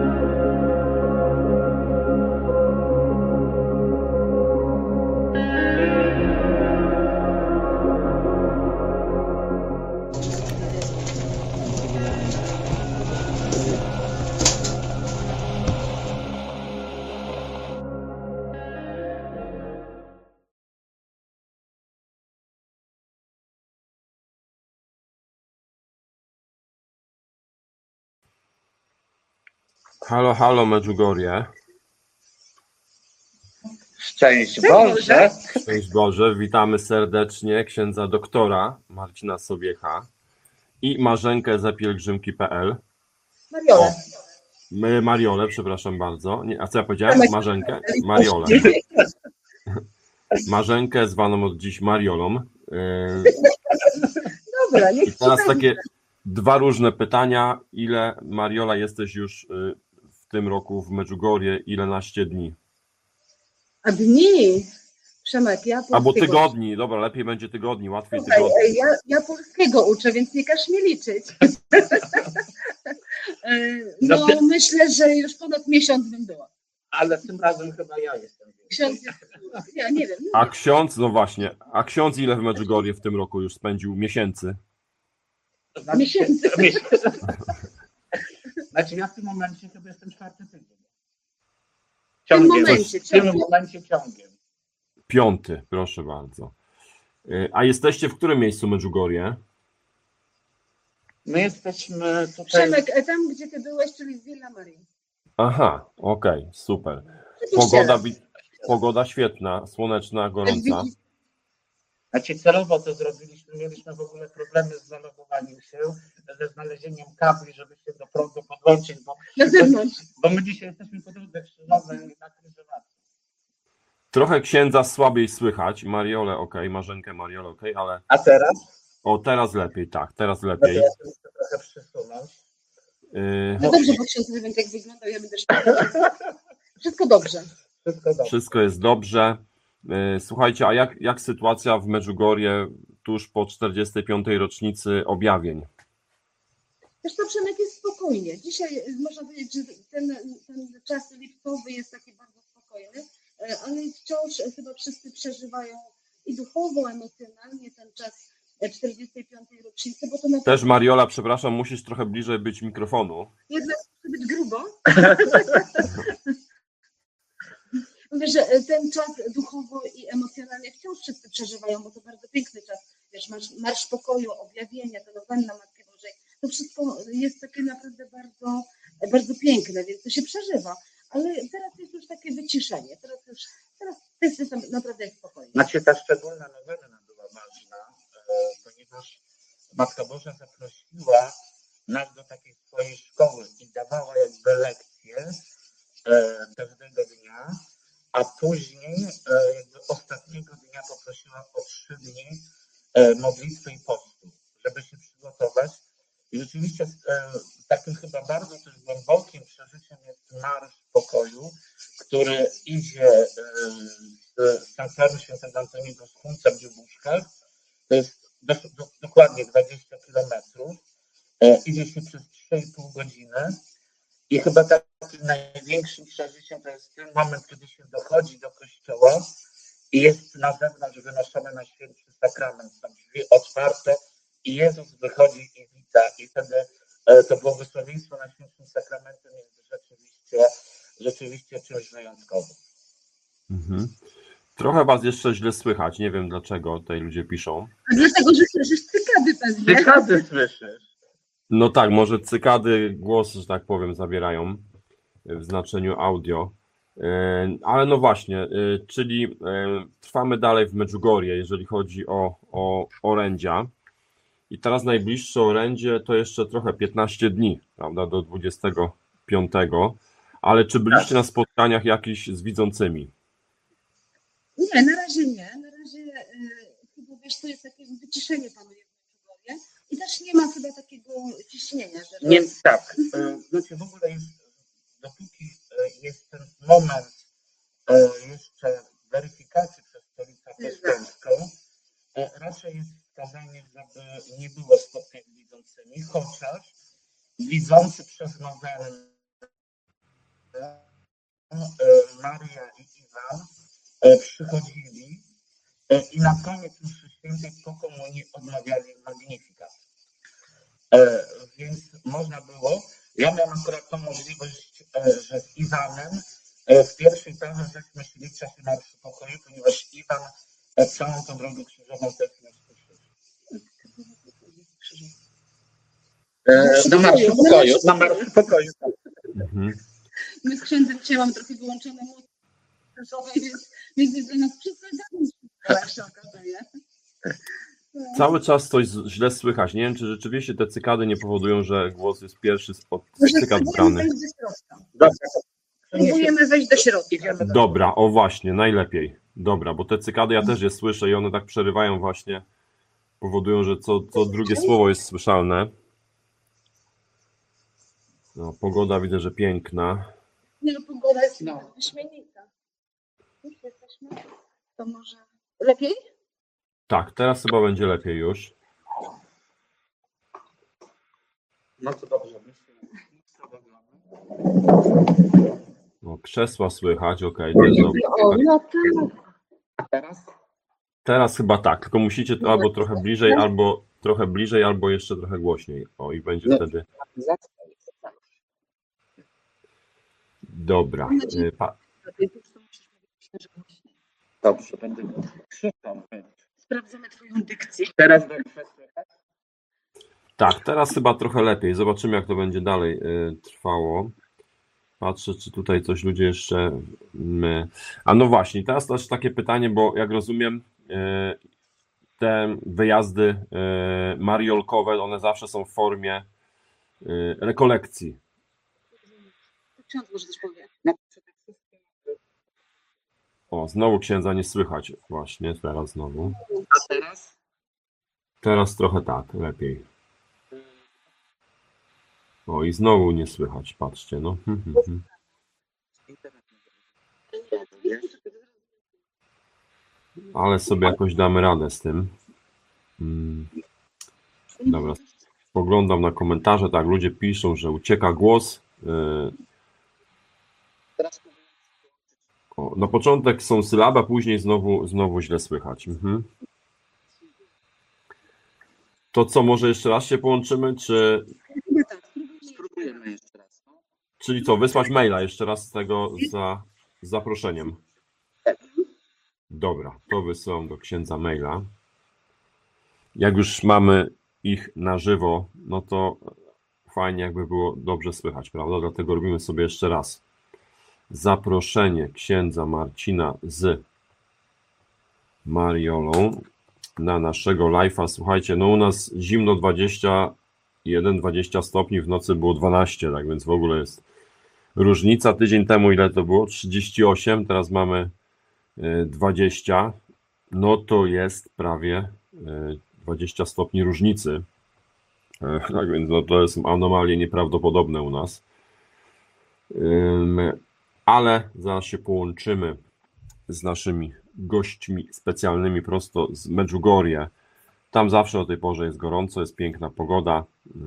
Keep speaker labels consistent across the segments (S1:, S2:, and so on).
S1: Halo, halo Medjugorje.
S2: Szczęść Boże.
S1: Szczęść Boże, witamy serdecznie księdza doktora Marcina Sobiecha i Marzenkę z pielgrzymki.pl.
S3: Mariolę.
S1: Mariolę, przepraszam bardzo. Nie, a co ja powiedziałem? Marzenkę? Mariolę. Marzenkę zwaną od dziś Mariolą.
S3: Dobra,
S1: I teraz takie dwa różne pytania. Ile, Mariola, jesteś już w tym roku w Medjugorje? Ilenaście dni?
S3: A dni? Przemek, ja polskiego.
S1: Albo tygodni, dobra, lepiej będzie tygodni, łatwiej tygodni.
S3: Ja polskiego uczę, więc nie każ mnie liczyć. No myślę, że już ponad miesiąc bym była.
S2: Ale tym razem chyba ja jestem.
S3: Ksiądz, ja nie wiem.
S1: A ksiądz, no właśnie, a ksiądz ile w Medjugorje w tym roku już spędził miesięcy?
S3: Miesięcy.
S2: Znaczy ja w tym momencie chyba jestem czwarty tydzień. W tym momencie ciągiem.
S1: Piąty, proszę bardzo. A jesteście w którym miejscu Medjugorje?
S2: My jesteśmy tutaj...
S3: Przemek, tam gdzie ty byłeś, czyli w Villa Maria.
S1: Aha, okej, super. Pogoda świetna, słoneczna, gorąca.
S2: Znaczy celowo to zrobiliśmy, mieliśmy w ogóle problemy z zalogowaniem się, ze znalezieniem kabli, żeby się do prądu podłączyć, bo my dzisiaj jesteśmy po drodze krzyżowej na krzyżowacji.
S1: Trochę księdza słabiej słychać, Mariolę okej, Marzenkę Mariolę okej, ale...
S2: A teraz?
S1: O, teraz lepiej, tak, teraz lepiej.
S2: Ja chcę trochę przysunąć.
S3: No dobrze, bo ksiądz nie wiem, jak wyglądał, ja będę Wszystko dobrze.
S1: Wszystko jest dobrze. Słuchajcie, a jak sytuacja w Medjugorje tuż po 45. rocznicy objawień?
S3: Wiesz co, Przemek, jest spokojnie. Dzisiaj można powiedzieć, że ten czas lipcowy jest taki bardzo spokojny, ale wciąż chyba wszyscy przeżywają i duchowo, emocjonalnie ten czas 45. rocznicy, bo to na
S1: Też Mariola, przepraszam, musisz trochę bliżej być mikrofonu.
S3: Jednak musi być grubo. Mówię, że ten czas duchowo i emocjonalnie wciąż wszyscy przeżywają, bo to bardzo piękny czas. Wiesz, marsz pokoju, objawienia, ta nowenna Matki Bożej. To wszystko jest takie naprawdę bardzo, bardzo piękne, więc to się przeżywa. Ale teraz jest już takie wyciszenie. Teraz jest naprawdę spokojnie.
S2: Znaczy ta szczególna nowena była ważna, ponieważ Matka Boża zaprosiła nas do takiej swojej szkoły i dawała jakby lekcje każdego dnia, a później jakby ostatniego dnia poprosiła o 3 dni modlitwy i postu, żeby się przygotować. I rzeczywiście takim chyba bardzo też głębokim przeżyciem jest Marsz Pokoju, który idzie z sanktuarium świętego Antoniego z Huncem w Buszkach. To jest dokładnie 20 kilometrów. Idzie się przez 3,5 godziny. I chyba takim największym przeżyciem to jest ten moment, kiedy się dochodzi do kościoła i jest na zewnątrz wynoszony na święty sakrament. Są drzwi otwarte i Jezus wychodzi i wita. I wtedy to błogosławieństwo na świętym sakramentem jest rzeczywiście czymś wyjątkowym.
S1: Mhm. Trochę was jeszcze źle słychać, nie wiem dlaczego tutaj ludzie piszą.
S3: A dlatego, że słyszysz cykady pewnie.
S2: Cykady słyszysz.
S1: No tak, może cykady głos, że tak powiem, zabierają w znaczeniu audio. Ale no właśnie, czyli trwamy dalej w Medjugorje, jeżeli chodzi o orędzia. I teraz najbliższe orędzie to jeszcze trochę 15 dni, prawda, do 25. Ale czy byliście na spotkaniach jakichś z widzącymi?
S3: Nie, na razie nie. Na razie chyba wiesz, to jest takie wyciszenie panuje w Medjugorje i też nie ma chyba takiego ciśnienia. Że...
S2: Nie, tak. Znaczy w ogóle jest, dopóki jest ten moment jeszcze weryfikacji przez stolicę apostolską, raczej jest wskazanie, żeby nie było spotkań z widzącymi, chociaż widzący przez nowenę Maria i Iwan przychodzili i na koniec mszy świętej po komunii odmawiali Magnificat. Więc można było, ja miałem akurat tą możliwość, że z Iwanem w pierwszej parze żeśmy szli w czasie Marszu Pokoju, ponieważ Iwan całą tą drogę krzyżową też nas poszedł. Na Marszu Pokoju. Tak.
S1: Mhm.
S3: My z księdzem dzisiaj mamy trochę wyłączone mózgi, więc jest dla nas przesadzane, jak się okazuje.
S1: Cały czas coś źle słychać. Nie wiem, czy rzeczywiście te cykady nie powodują, że głos jest pierwszy spod
S3: Może
S1: cykad
S3: spróbujemy
S1: brany.
S3: wejść do środka. Spróbujemy wejść do środka.
S1: Dobra, o właśnie, najlepiej. Dobra, bo te cykady ja też je słyszę i one tak przerywają właśnie, powodują, że co drugie słowo jest słyszalne. No, pogoda widzę, że piękna.
S3: Nie, no pogoda jest wyśmienita. Już jesteśmy. To może lepiej?
S1: Tak, teraz chyba będzie lepiej już.
S2: No to dobrze.
S1: No, krzesła słychać, okej, to jest dobrze.
S3: O, no tak.
S2: A teraz?
S1: Teraz chyba tak, tylko musicie to albo trochę bliżej, albo jeszcze trochę głośniej. O, i będzie wtedy. Dobra.
S2: Dobrze, będę krzyczał.
S3: Sprawdzamy twoją dykcję.
S2: Teraz dobrze słychać?
S1: Tak, teraz chyba trochę lepiej. Zobaczymy, jak to będzie dalej trwało. Patrzę, czy tutaj coś ludzie jeszcze... A no właśnie, teraz też takie pytanie, bo jak rozumiem, te wyjazdy mariolkowe, one zawsze są w formie rekolekcji.
S3: Ksiądz może coś powie.
S1: O, znowu księdza nie słychać. Właśnie, teraz znowu.
S2: A teraz?
S1: Teraz trochę tak, lepiej. O, i znowu nie słychać, patrzcie, no. Ale sobie jakoś damy radę z tym. Dobra, spoglądam na komentarze, tak, ludzie piszą, że ucieka głos. O, na początek są sylaby, a później znowu źle słychać. To co, może jeszcze raz się połączymy, czy...
S2: Spróbujemy jeszcze raz. No.
S1: Czyli co, wysłać maila jeszcze raz z tego z zaproszeniem. Dobra, to wysyłam do księdza maila. Jak już mamy ich na żywo, no to fajnie jakby było dobrze słychać, prawda? Dlatego robimy sobie jeszcze raz zaproszenie księdza Marcina z Mariolą na naszego live'a. Słuchajcie, no u nas zimno 21-20 stopni, w nocy było 12, tak więc w ogóle jest różnica. Tydzień temu ile to było? 38, teraz mamy 20, no to jest prawie 20 stopni różnicy. Tak więc no to są anomalie nieprawdopodobne u nas. Ale zaraz się połączymy z naszymi gośćmi specjalnymi prosto z Medjugorje. Tam zawsze o tej porze jest gorąco, jest piękna pogoda,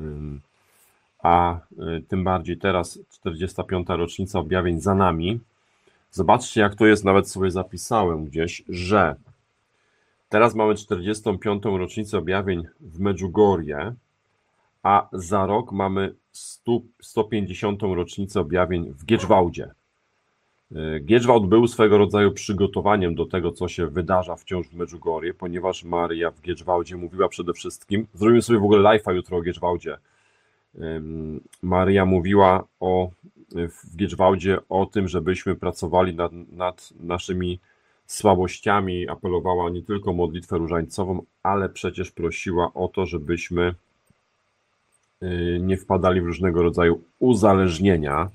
S1: a tym bardziej teraz 45. rocznica objawień za nami. Zobaczcie, jak to jest, nawet sobie zapisałem gdzieś, że teraz mamy 45. rocznicę objawień w Medjugorje, a za rok mamy 150. rocznicę objawień w Giedżwałdzie. Giedżwałd był swego rodzaju przygotowaniem do tego, co się wydarza wciąż w Medjugorje, ponieważ Maria w Giedżwałdzie mówiła przede wszystkim, zrobimy sobie w ogóle live'a jutro o Giedżwałdzie. Maria mówiła w Giedżwałdzie o tym, żebyśmy pracowali nad naszymi słabościami, apelowała nie tylko o modlitwę różańcową, ale przecież prosiła o to, żebyśmy nie wpadali w różnego rodzaju uzależnienia.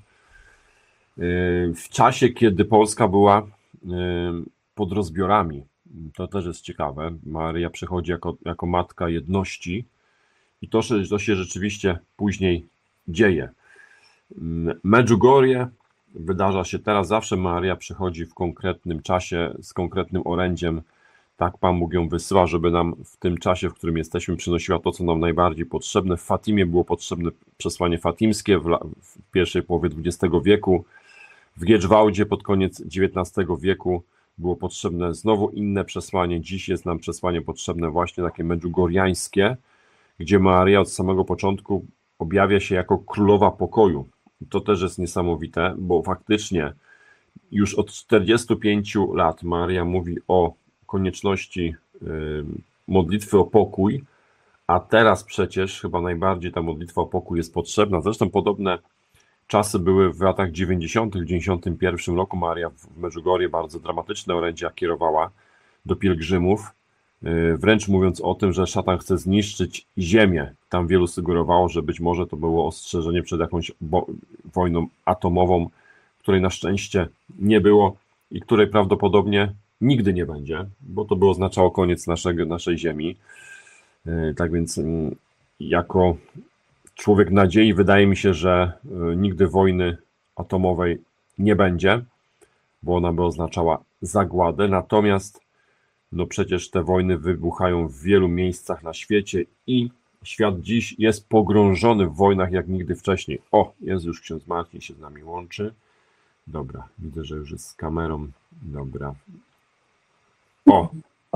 S1: W czasie, kiedy Polska była pod rozbiorami, to też jest ciekawe, Maria przychodzi jako matka jedności i to się rzeczywiście później dzieje. Medjugorje wydarza się teraz, zawsze Maria przychodzi w konkretnym czasie, z konkretnym orędziem, tak Pan Bóg ją wysyła, żeby nam w tym czasie, w którym jesteśmy, przynosiła to, co nam najbardziej potrzebne. W Fatimie było potrzebne przesłanie fatimskie w pierwszej połowie XX wieku. w Giedżwałdzie pod koniec XIX wieku było potrzebne znowu inne przesłanie. Dziś jest nam przesłanie potrzebne właśnie takie medjugorjańskie, gdzie Maria od samego początku objawia się jako królowa pokoju. I to też jest niesamowite, bo faktycznie już od 45 lat Maria mówi o konieczności modlitwy o pokój, a teraz przecież chyba najbardziej ta modlitwa o pokój jest potrzebna. Zresztą podobne czasy były w latach 90., w 91 roku. Maria w Medjugorje bardzo dramatyczne orędzia kierowała do pielgrzymów, wręcz mówiąc o tym, że szatan chce zniszczyć ziemię. Tam wielu sugerowało, że być może to było ostrzeżenie przed jakąś wojną atomową, której na szczęście nie było i której prawdopodobnie nigdy nie będzie, bo to by oznaczało koniec naszej ziemi. Tak więc jako człowiek nadziei wydaje mi się, że nigdy wojny atomowej nie będzie, bo ona by oznaczała zagładę. Natomiast no przecież te wojny wybuchają w wielu miejscach na świecie i świat dziś jest pogrążony w wojnach jak nigdy wcześniej. O, jest już ksiądz Marcin się z nami łączy. Dobra, widzę, że już jest z kamerą. Dobra. O,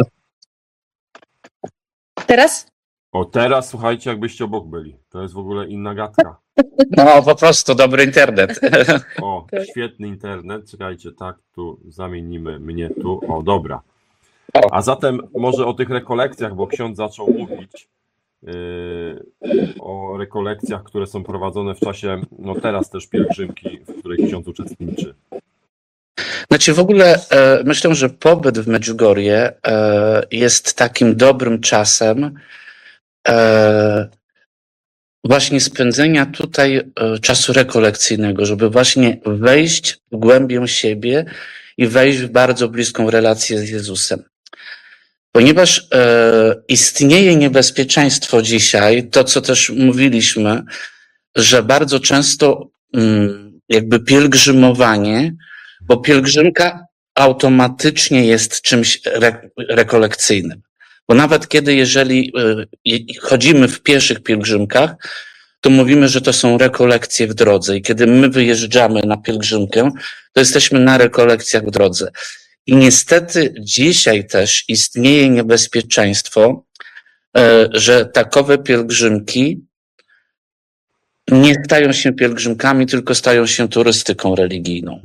S4: Teraz?
S1: o teraz słuchajcie, jakbyście obok byli. To jest w ogóle inna gadka.
S2: No po prostu dobry internet.
S1: O, świetny internet. Czekajcie, tak, tu zamienimy mnie tu. O, dobra. A zatem może o tych rekolekcjach, bo ksiądz zaczął mówić o rekolekcjach, które są prowadzone w czasie, no teraz też pielgrzymki, w której ksiądz uczestniczy.
S2: Znaczy w ogóle myślę, że pobyt w Medjugorje jest takim dobrym czasem właśnie spędzenia tutaj czasu rekolekcyjnego, żeby właśnie wejść w głębię siebie i wejść w bardzo bliską relację z Jezusem. Ponieważ istnieje niebezpieczeństwo dzisiaj, to co też mówiliśmy, że bardzo często jakby pielgrzymowanie, bo pielgrzymka automatycznie jest czymś rekolekcyjnym. Bo nawet jeżeli chodzimy w pieszych pielgrzymkach, to mówimy, że to są rekolekcje w drodze. I kiedy my wyjeżdżamy na pielgrzymkę, to jesteśmy na rekolekcjach w drodze. I niestety dzisiaj też istnieje niebezpieczeństwo, że takowe pielgrzymki nie stają się pielgrzymkami, tylko stają się turystyką religijną.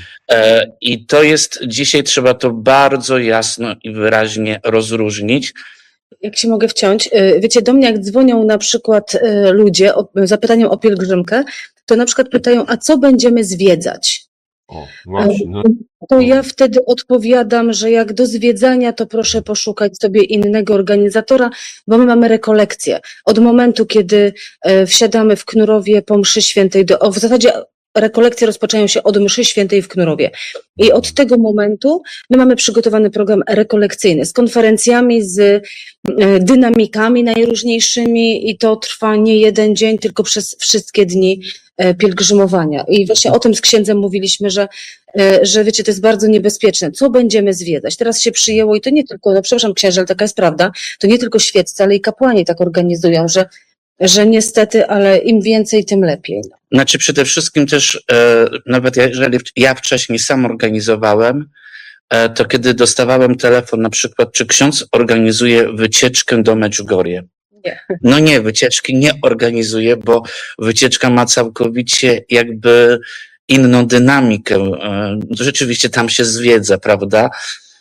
S2: I to jest, dzisiaj trzeba to bardzo jasno i wyraźnie rozróżnić.
S4: Jak się mogę wciąć, wiecie, do mnie jak dzwonią na przykład ludzie z zapytaniem o pielgrzymkę, to na przykład pytają, a co będziemy zwiedzać?
S1: O, właśnie. No.
S4: To ja wtedy odpowiadam, że jak do zwiedzania, to proszę poszukać sobie innego organizatora, bo my mamy rekolekcje. Od momentu, kiedy wsiadamy w Knurowie po mszy świętej, w zasadzie rekolekcje rozpoczynają się od mszy świętej w Knurowie. I od tego momentu my mamy przygotowany program rekolekcyjny z konferencjami, z dynamikami najróżniejszymi i to trwa nie jeden dzień, tylko przez wszystkie dni pielgrzymowania. I właśnie o tym z księdzem mówiliśmy, że wiecie, to jest bardzo niebezpieczne. Co będziemy zwiedzać? Teraz się przyjęło i to nie tylko, no przepraszam księże, ale taka jest prawda, to nie tylko świeccy, ale i kapłani tak organizują, że niestety, ale im więcej, tym lepiej.
S2: Znaczy przede wszystkim też, nawet jeżeli ja wcześniej sam organizowałem, to kiedy dostawałem telefon na przykład, czy ksiądz organizuje wycieczkę do Medjugorje?
S4: Nie.
S2: No nie, wycieczki nie organizuje, bo wycieczka ma całkowicie jakby inną dynamikę. Rzeczywiście tam się zwiedza, prawda?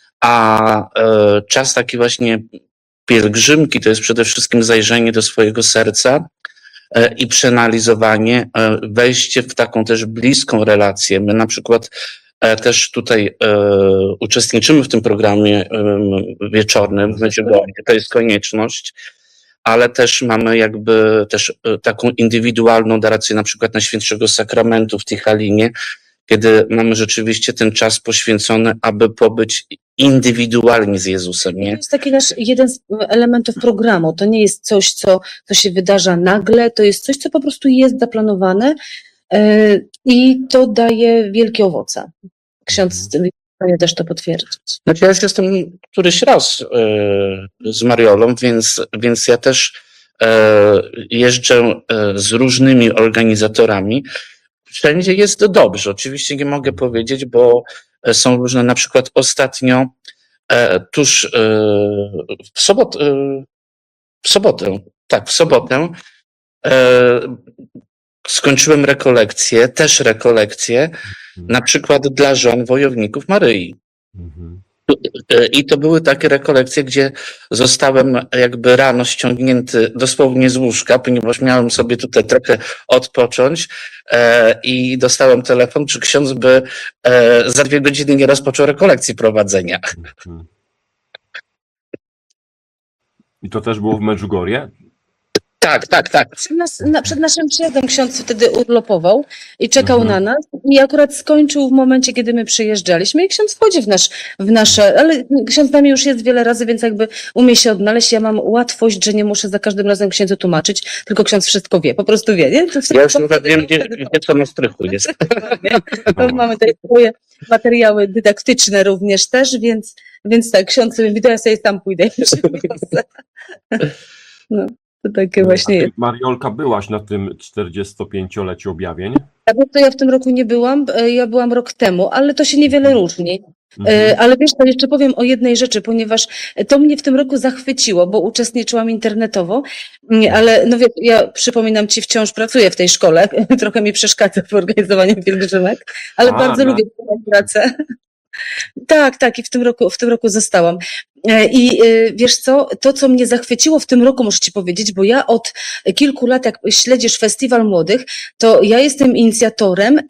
S2: A czas taki właśnie pielgrzymki to jest przede wszystkim zajrzenie do swojego serca i przeanalizowanie, wejście w taką też bliską relację. My na przykład też tutaj uczestniczymy w tym programie wieczornym w Medjugorje. To jest konieczność, ale też mamy jakby też taką indywidualną narrację na przykład Najświętszego Sakramentu w Tichalinie, kiedy mamy rzeczywiście ten czas poświęcony, aby pobyć indywidualnie z Jezusem, nie?
S4: To jest taki nasz jeden z elementów programu. To nie jest coś, co się wydarza nagle, to jest coś, co po prostu jest zaplanowane i to daje wielkie owoce. Ksiądz też to potwierdzić.
S2: Znaczy ja już jestem któryś raz z Mariolą, więc ja też jeżdżę z różnymi organizatorami Wszędzie jest dobrze. Oczywiście nie mogę powiedzieć, bo są różne, na przykład ostatnio, w sobotę, tak, w sobotę skończyłem rekolekcje, na przykład dla żon wojowników Maryi.
S1: Mhm.
S2: I to były takie rekolekcje, gdzie zostałem jakby rano ściągnięty dosłownie z łóżka, ponieważ miałem sobie tutaj trochę odpocząć i dostałem telefon, czy ksiądz by za 2 godziny nie rozpoczął rekolekcji prowadzenia.
S1: Mhm. I to też było w Medjugorje?
S2: Tak.
S4: Przed naszym przyjazdem ksiądz wtedy urlopował i czekał na nas i akurat skończył w momencie, kiedy my przyjeżdżaliśmy i ksiądz wchodzi w nasze, ale ksiądz z nami już jest wiele razy, więc jakby umie się odnaleźć. Ja mam łatwość, że nie muszę za każdym razem księdzu tłumaczyć, tylko ksiądz wszystko wie, po prostu wie, nie? To
S2: Ja już nawet wiem, gdzie to na strychu jest.
S4: Mamy tutaj swoje materiały dydaktyczne również też, więc tak, ksiądz sobie wideo, ja sobie tam pójdę i przyniosę. No. To takie właśnie jest.
S1: Mariolka, byłaś na tym 45-leciu objawień?
S4: To ja w tym roku nie byłam, ja byłam rok temu, ale to się niewiele różni.
S1: Mhm.
S4: Ale wiesz, to jeszcze powiem o jednej rzeczy, ponieważ to mnie w tym roku zachwyciło, bo uczestniczyłam internetowo, ale no wiesz, ja przypominam ci, wciąż pracuję w tej szkole, trochę mi przeszkadza w organizowaniu pielgrzymek, ale bardzo lubię tę pracę. Tak, i w tym roku zostałam. I wiesz co, to co mnie zachwyciło w tym roku, muszę ci powiedzieć, bo ja od kilku lat, jak śledzisz Festiwal Młodych, to ja jestem inicjatorem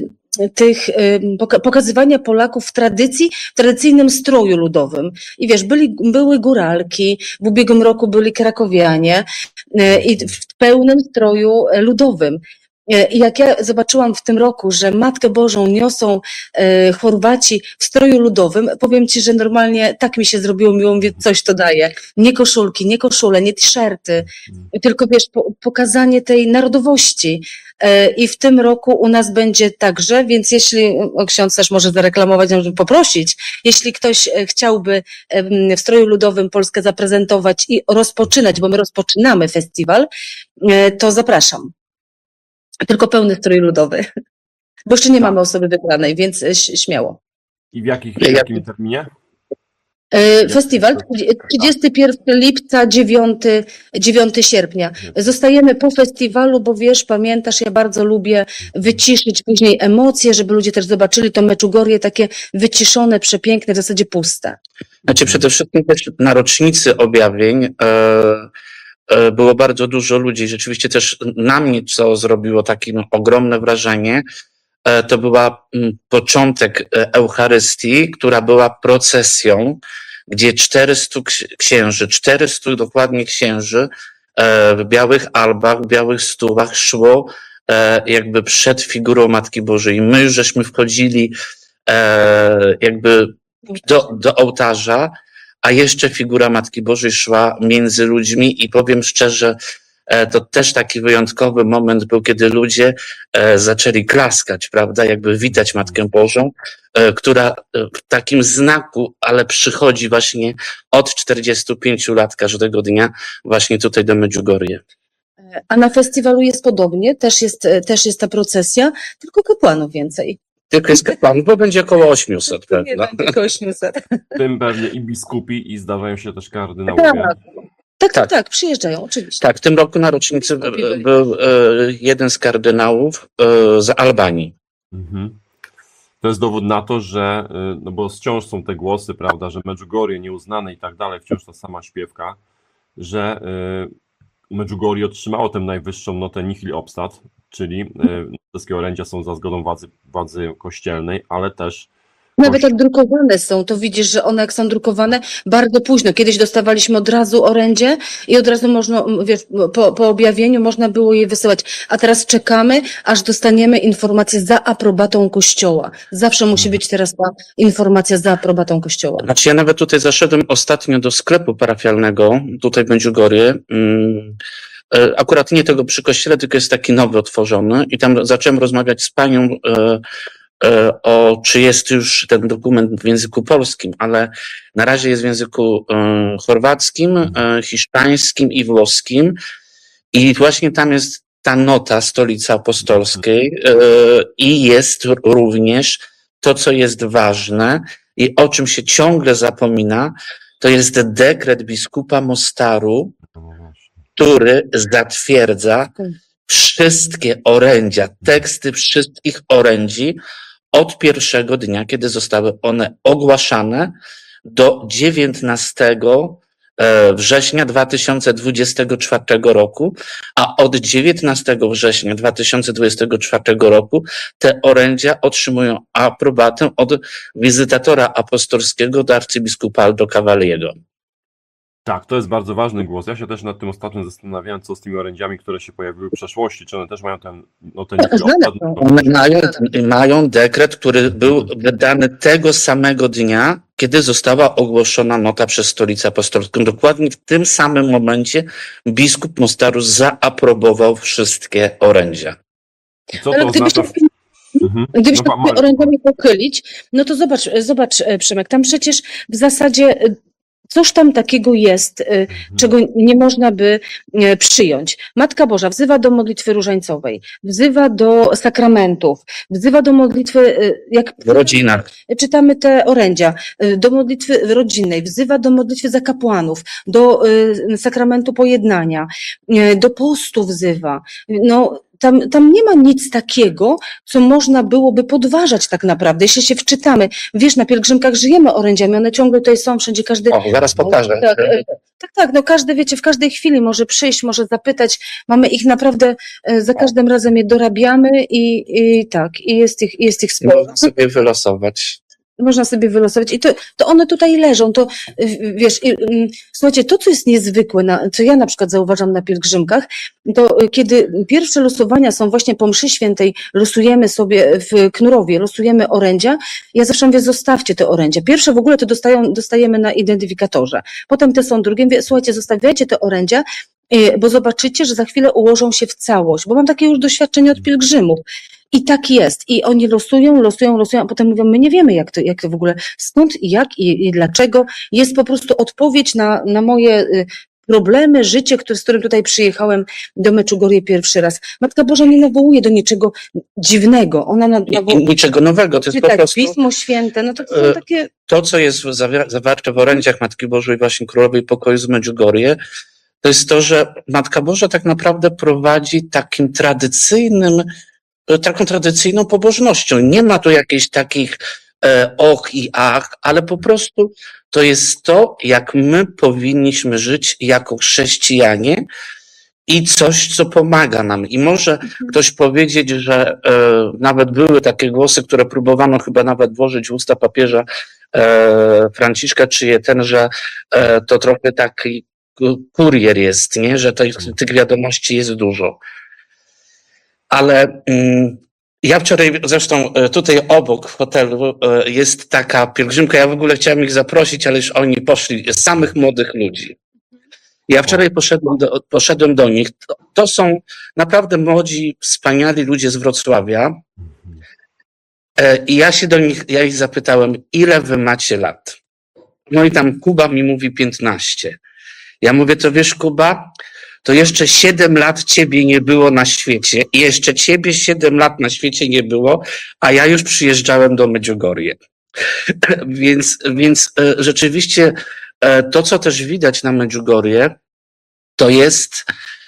S4: pokazywania Polaków w tradycyjnym stroju ludowym. I wiesz, były góralki, w ubiegłym roku byli krakowianie i w pełnym stroju ludowym. I jak ja zobaczyłam w tym roku, że Matkę Bożą niosą Chorwaci w stroju ludowym, powiem ci, że normalnie tak mi się zrobiło miło, mówię, coś to daje. Nie koszulki, nie koszule, nie t-shirty, tylko wiesz, pokazanie tej narodowości. I w tym roku u nas będzie także, więc jeśli ksiądz też może zareklamować, żeby poprosić, jeśli ktoś chciałby w stroju ludowym Polskę zaprezentować i rozpoczynać, bo my rozpoczynamy festiwal, to zapraszam. Tylko pełny strój ludowy. Bo jeszcze nie mamy osoby wybranej, więc śmiało.
S1: I w jakim terminie?
S4: Festiwal 31 lipca, 9 sierpnia. Zostajemy po festiwalu, bo wiesz, pamiętasz, ja bardzo lubię wyciszyć później emocje, żeby ludzie też zobaczyli to Medjugorje takie wyciszone, przepiękne, w zasadzie puste.
S2: Znaczy przede wszystkim też na rocznicy objawień było bardzo dużo ludzi. Rzeczywiście też na mnie, co zrobiło takie ogromne wrażenie, to była początek Eucharystii, która była procesją, gdzie 400 księży, 400 dokładnie księży w białych albach, w białych stówach szło jakby przed figurą Matki Bożej. My już żeśmy wchodzili jakby do ołtarza, a jeszcze figura Matki Bożej szła między ludźmi i powiem szczerze, to też taki wyjątkowy moment był, kiedy ludzie zaczęli klaskać, prawda, jakby witać Matkę Bożą, która w takim znaku, ale przychodzi właśnie od 45 lat każdego dnia właśnie tutaj do Medjugorje.
S4: A na festiwalu jest podobnie, też jest ta procesja, tylko kapłanów więcej.
S2: Tylko jest kapłanów, bo będzie około 800 pewnie.
S4: Nie będzie około 800.
S1: W tym pewnie i biskupi, i zdarzają się też kardynałowie.
S4: Tak, przyjeżdżają, oczywiście.
S2: Tak, w tym roku na rocznicy był jeden z kardynałów z Albanii.
S1: Mhm. To jest dowód na to, że, no bo wciąż są te głosy, prawda, że Medjugorje nieuznane i tak dalej, wciąż ta sama śpiewka, że Medjugorje otrzymało tę najwyższą notę nihil obstat, czyli wszystkie orędzia są za zgodą władzy kościelnej, ale też
S4: Nawet jak drukowane są, to widzisz, że one jak są drukowane bardzo późno. Kiedyś dostawaliśmy od razu orędzie i od razu można, wiesz, po objawieniu można było je wysyłać. A teraz czekamy, aż dostaniemy informację za aprobatą Kościoła. Zawsze musi być teraz ta informacja za aprobatą Kościoła.
S2: Znaczy ja nawet tutaj zaszedłem ostatnio do sklepu parafialnego, tutaj w Medjugorje, akurat nie tego przy kościele, tylko jest taki nowy otworzony i tam zacząłem rozmawiać z panią czy jest już ten dokument w języku polskim, ale na razie jest w języku chorwackim, hiszpańskim i włoskim i właśnie tam jest ta nota Stolicy Apostolskiej i jest również to, co jest ważne i o czym się ciągle zapomina, to jest dekret biskupa Mostaru,
S1: No właśnie.
S2: który zatwierdza wszystkie orędzia, teksty wszystkich orędzi od pierwszego dnia, kiedy zostały one ogłaszane, do 19 września 2024 roku, a od 19 września 2024 roku te orędzia otrzymują aprobatę od wizytatora apostolskiego do arcybiskupa Aldo Cavaliego.
S1: Tak, to jest bardzo ważny głos. Ja się też nad tym ostatnio zastanawiałem, co z tymi orędziami, które się pojawiły w przeszłości, czy one też mają ten
S2: One mają dekret, który był wydany tego samego dnia, kiedy została ogłoszona nota przez Stolicę Apostolską. Dokładnie w tym samym momencie biskup Mostaru zaaprobował wszystkie orędzia.
S1: Co
S4: Ale
S1: to
S4: gdybyś
S1: oznacza?
S4: Gdybyś
S1: No,
S4: to tymi orędziami pochylić, no to zobacz, Przemek, tam przecież w zasadzie cóż tam takiego jest, czego nie można by przyjąć. Matka Boża wzywa do modlitwy różańcowej, wzywa do sakramentów, wzywa do modlitwy, jak
S2: W rodzinach.
S4: czytamy te orędzia, do modlitwy rodzinnej, wzywa do modlitwy za kapłanów, do sakramentu pojednania, do postu wzywa. No, tam nie ma nic takiego, co można byłoby podważać tak naprawdę, jeśli się wczytamy. Wiesz, na pielgrzymkach żyjemy orędziami, one ciągle tutaj są, wszędzie każdy...
S2: O, zaraz pokażę.
S4: Tak, no każdy, wiecie, w każdej chwili może przyjść, może zapytać, mamy ich naprawdę, za każdym razem je dorabiamy i jest ich sporo.
S2: Można sobie wylosować.
S4: Można sobie wylosować i to one tutaj leżą, to wiesz, słuchajcie, to co jest niezwykłe, co ja na przykład zauważam na pielgrzymkach, to kiedy pierwsze losowania są właśnie po mszy świętej, losujemy sobie w Knurowie, losujemy orędzia, ja zawsze mówię, zostawcie te orędzia. Pierwsze w ogóle to dostajemy na identyfikatorze, potem te są drugie, mówię, słuchajcie, zostawiajcie te orędzia, bo zobaczycie, że za chwilę ułożą się w całość, bo mam takie już doświadczenie od pielgrzymów. I tak jest. I oni losują, a potem mówią, my nie wiemy, jak to w ogóle, skąd, jak i dlaczego. Jest po prostu odpowiedź na moje problemy, życie, z którym tutaj przyjechałem do Meczugorje pierwszy raz. Matka Boża nie nawołuje do niczego dziwnego. Ona nawołuje
S2: Niczego nowego. To jest po prostu
S4: Pismo Święte. No to są takie...
S2: To, co jest zawarte w orędziach Matki Bożej właśnie Królowej Pokoju z Medjugorje, to jest to, że Matka Boża tak naprawdę prowadzi taką tradycyjną pobożnością. Nie ma tu jakichś takich och i ach, ale po prostu to jest to, jak my powinniśmy żyć jako chrześcijanie i coś, co pomaga nam. I może ktoś powiedzieć, że nawet były takie głosy, które próbowano chyba nawet włożyć w usta papieża Franciszka, że to trochę taki kurier jest, nie? Że tych wiadomości jest dużo. Ale ja wczoraj, zresztą tutaj obok w hotelu jest taka pielgrzymka, ja w ogóle chciałem ich zaprosić, ale już oni poszli, samych młodych ludzi. Ja wczoraj poszedłem do nich. To są naprawdę młodzi, wspaniali ludzie z Wrocławia. I ja ich zapytałem, ile wy macie lat? No i tam Kuba mi mówi 15. Ja mówię, to wiesz, Kuba, to jeszcze 7 lat ciebie nie było na świecie i jeszcze ciebie 7 lat na świecie nie było, a ja już przyjeżdżałem do Medjugorje. Więc rzeczywiście to, co też widać na Medjugorje, to jest,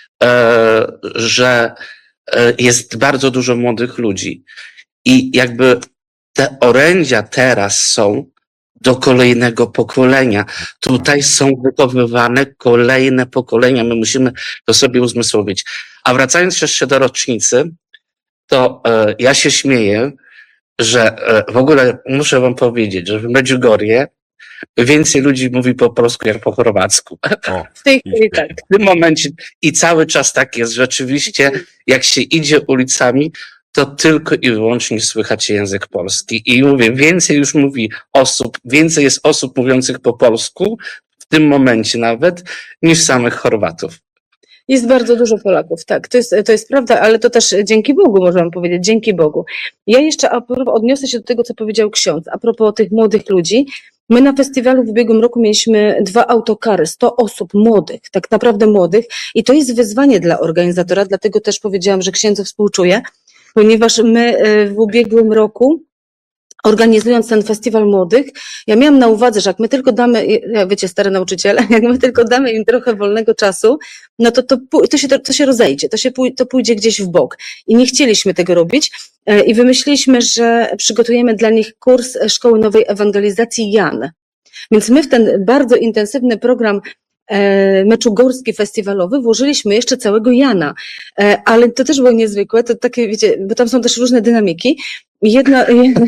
S2: że jest bardzo dużo młodych ludzi i jakby te orędzia teraz są do kolejnego pokolenia. Tutaj są wychowywane kolejne pokolenia. My musimy to sobie uzmysłowić. A wracając jeszcze do rocznicy, to ja się śmieję, że w ogóle muszę wam powiedzieć, że w Medjugorje więcej ludzi mówi po polsku jak po chorwacku.
S4: W tej chwili tak.
S2: W tym momencie i cały czas tak jest. Rzeczywiście, jak się idzie ulicami, to tylko i wyłącznie słychać język polski. I mówię, więcej jest osób mówiących po polsku, w tym momencie nawet, niż samych Chorwatów.
S4: Jest bardzo dużo Polaków, tak, to jest prawda, ale to też dzięki Bogu, możemy powiedzieć, dzięki Bogu. Ja jeszcze odniosę się do tego, co powiedział ksiądz, a propos tych młodych ludzi. My na festiwalu w ubiegłym roku mieliśmy 2 autokary, 100 osób młodych, tak naprawdę młodych, i to jest wyzwanie dla organizatora, dlatego też powiedziałam, że księdzu współczuję, ponieważ my w ubiegłym roku, organizując ten festiwal młodych, ja miałam na uwadze, że jak my tylko damy, wiecie, stare nauczyciele, jak my tylko damy im trochę wolnego czasu, no to się rozejdzie, to pójdzie gdzieś w bok. I nie chcieliśmy tego robić i wymyśliliśmy, że przygotujemy dla nich kurs Szkoły Nowej Ewangelizacji Jan. Więc my w ten bardzo intensywny program meczugorski festiwalowy włożyliśmy jeszcze całego Jana, ale to też było niezwykłe, to takie, wiecie, bo tam są też różne dynamiki. Jedna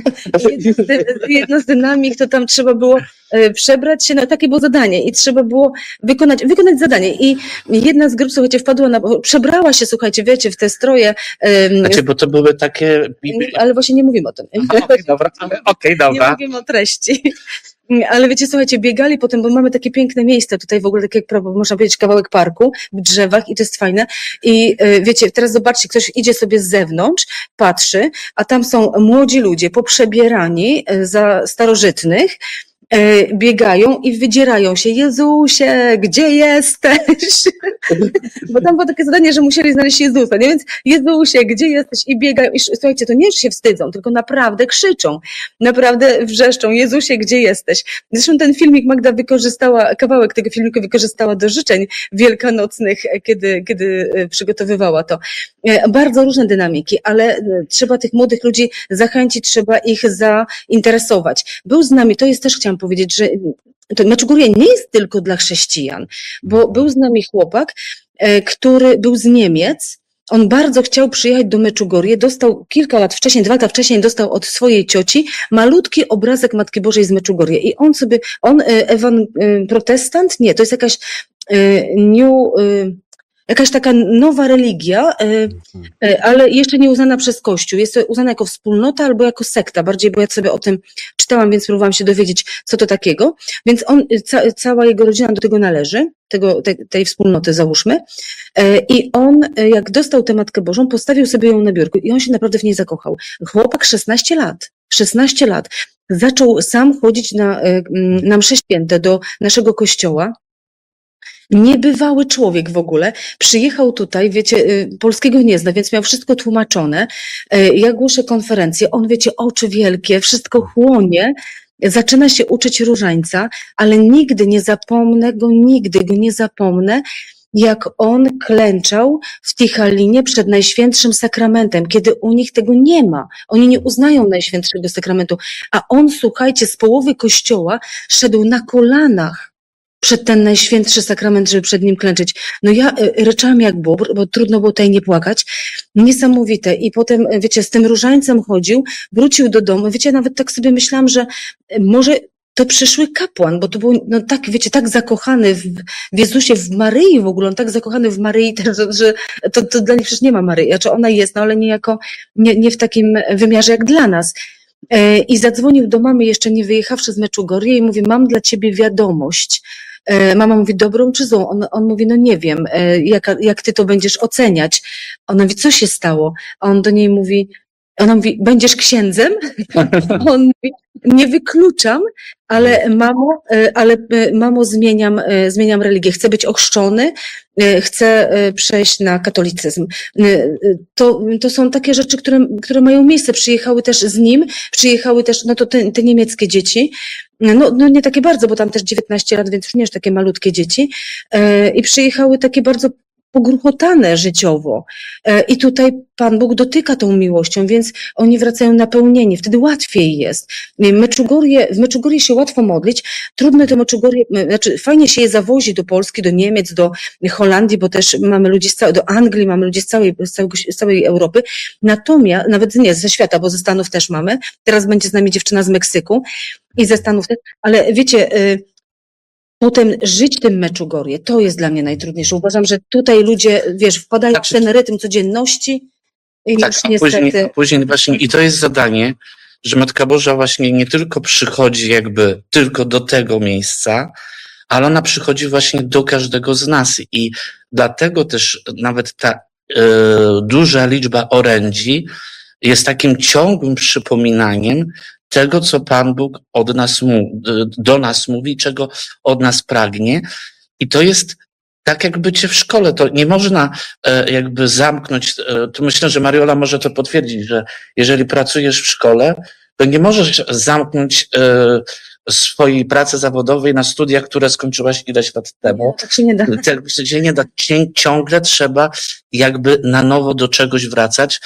S4: z dynamik to tam trzeba było przebrać się, no takie było zadanie i trzeba było wykonać zadanie i jedna z grup, słuchajcie, przebrała się, słuchajcie, wiecie, w te stroje.
S2: Znaczy, bo to były takie...
S4: Ale właśnie nie mówimy o tym.
S2: Okej, dobra.
S4: Nie mówimy o treści. Ale wiecie, słuchajcie, biegali potem, bo mamy takie piękne miejsca tutaj w ogóle, takie jak można powiedzieć kawałek parku w drzewach i to jest fajne. I wiecie, teraz zobaczcie, ktoś idzie sobie z zewnątrz, patrzy, a tam są młodzi ludzie poprzebierani za starożytnych, biegają i wydzierają się. Jezusie, gdzie jesteś? Bo tam było takie zadanie, że musieli znaleźć Jezusa, nie? Więc Jezusie, gdzie jesteś? I biegają. I słuchajcie, to nie, że się wstydzą, tylko naprawdę krzyczą. Naprawdę wrzeszczą. Jezusie, gdzie jesteś? Zresztą ten filmik Magda wykorzystała, kawałek tego filmiku wykorzystała do życzeń wielkanocnych, kiedy przygotowywała to. Bardzo różne dynamiki, ale trzeba tych młodych ludzi zachęcić, trzeba ich zainteresować. Był z nami, to jest też, chciałam powiedzieć, że Meczugorje nie jest tylko dla chrześcijan, bo był z nami chłopak, który był z Niemiec. On bardzo chciał przyjechać do Meczugorje, dostał 2 lata wcześniej dostał od swojej cioci malutki obrazek Matki Bożej z Meczugorje i protestant? Nie, to jest jakaś taka nowa religia, ale jeszcze nie uznana przez Kościół. Jest to uznana jako wspólnota albo jako sekta. Bardziej, bo ja sobie o tym czytałam, więc próbowałam się dowiedzieć, co to takiego. Więc cała jego rodzina do tego należy, tej wspólnoty załóżmy. I on, jak dostał tę Matkę Bożą, postawił sobie ją na biurku i on się naprawdę w niej zakochał. Chłopak 16 lat. Zaczął sam chodzić na msze święte do naszego kościoła. Niebywały człowiek w ogóle. Przyjechał tutaj, wiecie, polskiego nie zna, więc miał wszystko tłumaczone. Ja głoszę konferencję, on, wiecie, oczy wielkie, wszystko chłonie. Zaczyna się uczyć różańca, ale nigdy go nie zapomnę, jak on klęczał w Tichalinie przed Najświętszym Sakramentem, kiedy u nich tego nie ma. Oni nie uznają Najświętszego Sakramentu, a on, słuchajcie, z połowy kościoła szedł na kolanach przed ten Najświętszy Sakrament, żeby przed nim klęczeć. No ja ryczałam jak bóbr, bo trudno było tutaj nie płakać. Niesamowite. I potem, wiecie, z tym różańcem chodził, wrócił do domu. Wiecie, nawet tak sobie myślałam, że może to przyszły kapłan, bo to był, no tak, wiecie, tak zakochany w Jezusie, w Maryi w ogóle, on tak zakochany w Maryi też, że to dla nich przecież nie ma Maryi. Znaczy ona jest, no ale nie w takim wymiarze jak dla nas. I zadzwonił do mamy, jeszcze nie wyjechawszy z Meczugorje i mówi, mam dla ciebie wiadomość. Mama mówi, dobrą czy złą? On mówi, no nie wiem, jak ty to będziesz oceniać. Ona mówi, co się stało? A on do niej mówi, ona mówi, będziesz księdzem? On mówi, nie wykluczam, ale mamo, zmieniam religię. Chcę być ochrzczony, chcę przejść na katolicyzm. To są takie rzeczy, które mają miejsce. Przyjechały też z nim, no to te niemieckie dzieci, no nie takie bardzo, bo tam też 19 lat, więc już nie jest takie malutkie dzieci. I przyjechały takie bardzo pogruchotane życiowo. I tutaj Pan Bóg dotyka tą miłością, więc oni wracają napełnieni, wtedy łatwiej jest. W Meczugorje się łatwo modlić, trudno to Meczugorje, znaczy fajnie się je zawozi do Polski, do Niemiec, do Holandii, bo też mamy ludzi do Anglii, mamy ludzi z całej Europy, natomiast, nawet nie ze świata, bo ze Stanów też mamy, teraz będzie z nami dziewczyna z Meksyku i ze Stanów też, ale wiecie, potem żyć tym Meczugorje, to jest dla mnie najtrudniejsze. Uważam, że tutaj ludzie, wiesz, wpadają w ten rytm codzienności i
S2: tak,
S4: już niestety...
S2: Później właśnie, i to jest zadanie, że Matka Boża właśnie nie tylko przychodzi jakby tylko do tego miejsca,
S5: ale ona przychodzi właśnie do każdego z nas i dlatego też nawet ta duża liczba orędzi jest takim ciągłym przypominaniem tego, co Pan Bóg do nas mówi, czego od nas pragnie. I to jest tak jak bycie w szkole. To nie można jakby zamknąć, to myślę, że Mariola może to potwierdzić, że jeżeli pracujesz w szkole, to nie możesz zamknąć swojej pracy zawodowej na studiach, które skończyłaś ileś lat temu.
S4: Tak się nie da.
S5: Tak się nie da. Ciągle trzeba jakby na nowo do czegoś wracać.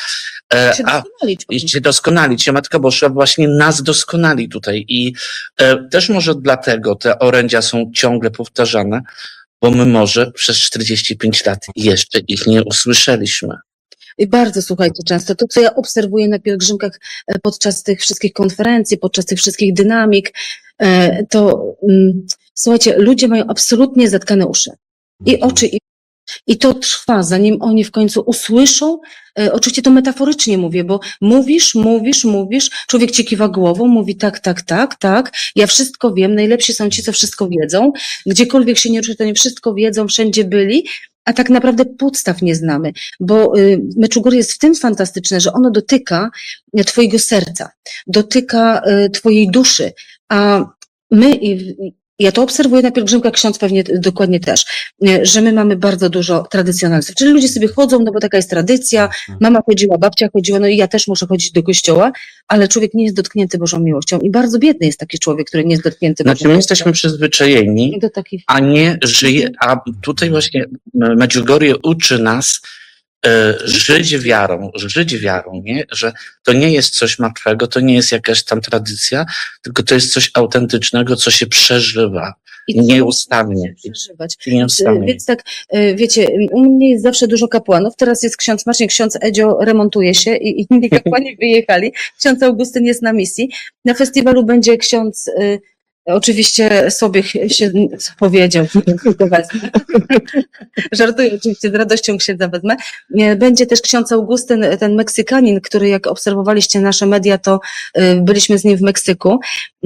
S5: Się doskonalić. Matka Boża właśnie nas doskonali tutaj. I też może dlatego te orędzia są ciągle powtarzane, bo my może przez 45 lat jeszcze ich nie usłyszeliśmy.
S4: I bardzo, słuchajcie, często to, co ja obserwuję na pielgrzymkach podczas tych wszystkich konferencji, podczas tych wszystkich dynamik, to słuchajcie, ludzie mają absolutnie zatkane uszy i oczy i to trwa, zanim oni w końcu usłyszą, oczywiście to metaforycznie mówię, bo mówisz, człowiek ci kiwa głową, mówi tak, ja wszystko wiem, najlepsi są ci, co wszystko wiedzą, gdziekolwiek się nie ruszy, to nie wszystko wiedzą, wszędzie byli, a tak naprawdę podstaw nie znamy, bo Meczugorje jest w tym fantastyczne, że ono dotyka twojego serca, dotyka twojej duszy, a my, ja to obserwuję na pielgrzymkach, ksiądz pewnie dokładnie też, że my mamy bardzo dużo tradycjonalistów, czyli ludzie sobie chodzą, no bo taka jest tradycja, mama chodziła, babcia chodziła, no i ja też muszę chodzić do kościoła, ale człowiek nie jest dotknięty Bożą miłością i bardzo biedny jest taki człowiek, który nie jest dotknięty Bożą miłością.
S5: My jesteśmy przyzwyczajeni, a nie żyje, a tutaj właśnie Medjugorje uczy nas żyć wiarą, nie? Że to nie jest coś martwego, to nie jest jakaś tam tradycja, tylko to jest coś autentycznego, co się przeżywa. I nieustannie.
S4: Więc tak, wiecie, u mnie jest zawsze dużo kapłanów, teraz jest ksiądz Marcin, ksiądz Edzio remontuje się i inni kapłani wyjechali, ksiądz Augustyn jest na misji, na festiwalu będzie ksiądz oczywiście sobie się powiedział, to wezmę. Żartuję oczywiście, z radością księdza wezmę. Będzie też ksiądz Augustyn, ten Meksykanin, który jak obserwowaliście nasze media, to byliśmy z nim w Meksyku.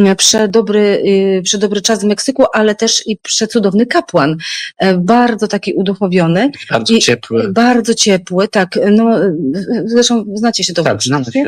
S4: Przedobry czas w Meksyku, ale też i przecudowny kapłan. Bardzo taki uduchowiony. Bardzo ciepły, tak. No, zresztą znacie się to.
S5: Tak, znamy się.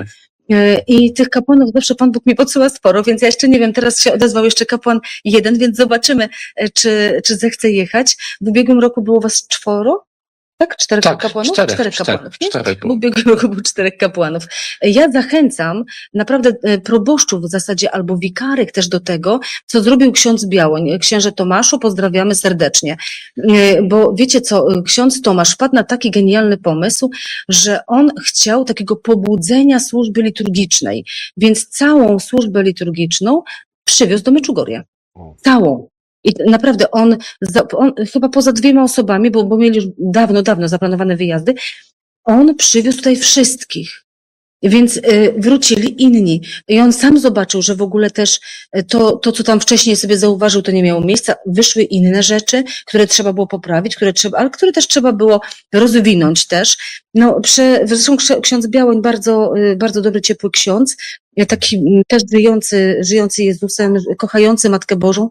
S4: I tych kapłanów zawsze Pan Bóg mi podsyła sporo, więc ja jeszcze nie wiem, teraz się odezwał jeszcze kapłan jeden, więc zobaczymy, czy zechce jechać. W ubiegłym roku było was 4? Tak? 4 kapłanów? 4 kapłanów. W ubiegłym roku było 4 kapłanów. Ja zachęcam naprawdę proboszczów w zasadzie albo wikarych też do tego, co zrobił ksiądz Białoń. Księże Tomaszu, pozdrawiamy serdecznie. Bo wiecie co, ksiądz Tomasz wpadł na taki genialny pomysł, że on chciał takiego pobudzenia służby liturgicznej. Więc całą służbę liturgiczną przywiózł do Meczugorja. Całą. I naprawdę on chyba poza 2 osobami, bo mieli już dawno zaplanowane wyjazdy, on przywiózł tutaj wszystkich. Więc wrócili inni. I on sam zobaczył, że w ogóle też to, co tam wcześniej sobie zauważył, to nie miało miejsca. Wyszły inne rzeczy, które trzeba było poprawić, ale które też trzeba było rozwinąć też. No, zresztą ksiądz Białoń, bardzo dobry, ciepły ksiądz, taki też żyjący Jezusem, kochający Matkę Bożą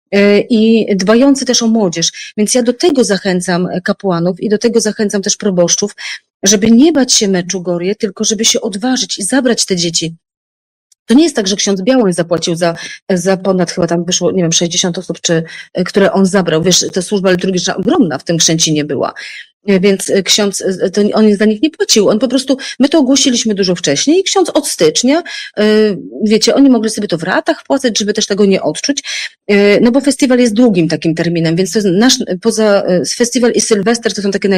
S4: i dbający też o młodzież. Więc ja do tego zachęcam kapłanów i do tego zachęcam też proboszczów, żeby nie bać się Meczugorje, tylko żeby się odważyć i zabrać te dzieci. To nie jest tak, że ksiądz Białoń zapłacił za ponad, chyba tam wyszło, nie wiem, 60 osób, które on zabrał. Wiesz, ta służba liturgiczna ogromna w tym Krzęcinie była. Więc ksiądz, on za nich nie płacił. On po prostu, my to ogłosiliśmy dużo wcześniej i ksiądz od stycznia, wiecie, oni mogli sobie to w ratach płacać, żeby też tego nie odczuć, no bo festiwal jest długim takim terminem, więc to jest festiwal i Sylwester to są takie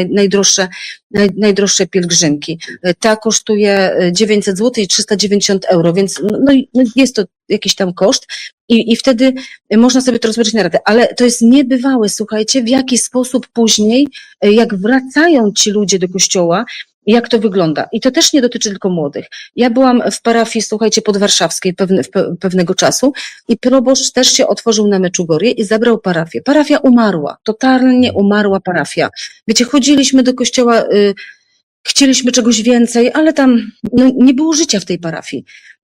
S4: najdroższe pielgrzymki. Ta kosztuje 900 zł i 390 euro, więc no jest to jakiś tam koszt. I wtedy można sobie to rozpocząć na ratę. Ale to jest niebywałe, słuchajcie, w jaki sposób później, jak wracają ci ludzie do kościoła, jak to wygląda. I to też nie dotyczy tylko młodych. Ja byłam w parafii, słuchajcie, podwarszawskiej pewnego czasu i proboszcz też się otworzył na Meczugorje i zabrał parafię. Parafia umarła, totalnie umarła parafia. Wiecie, chodziliśmy do kościoła, chcieliśmy czegoś więcej, ale tam nie było życia w tej parafii.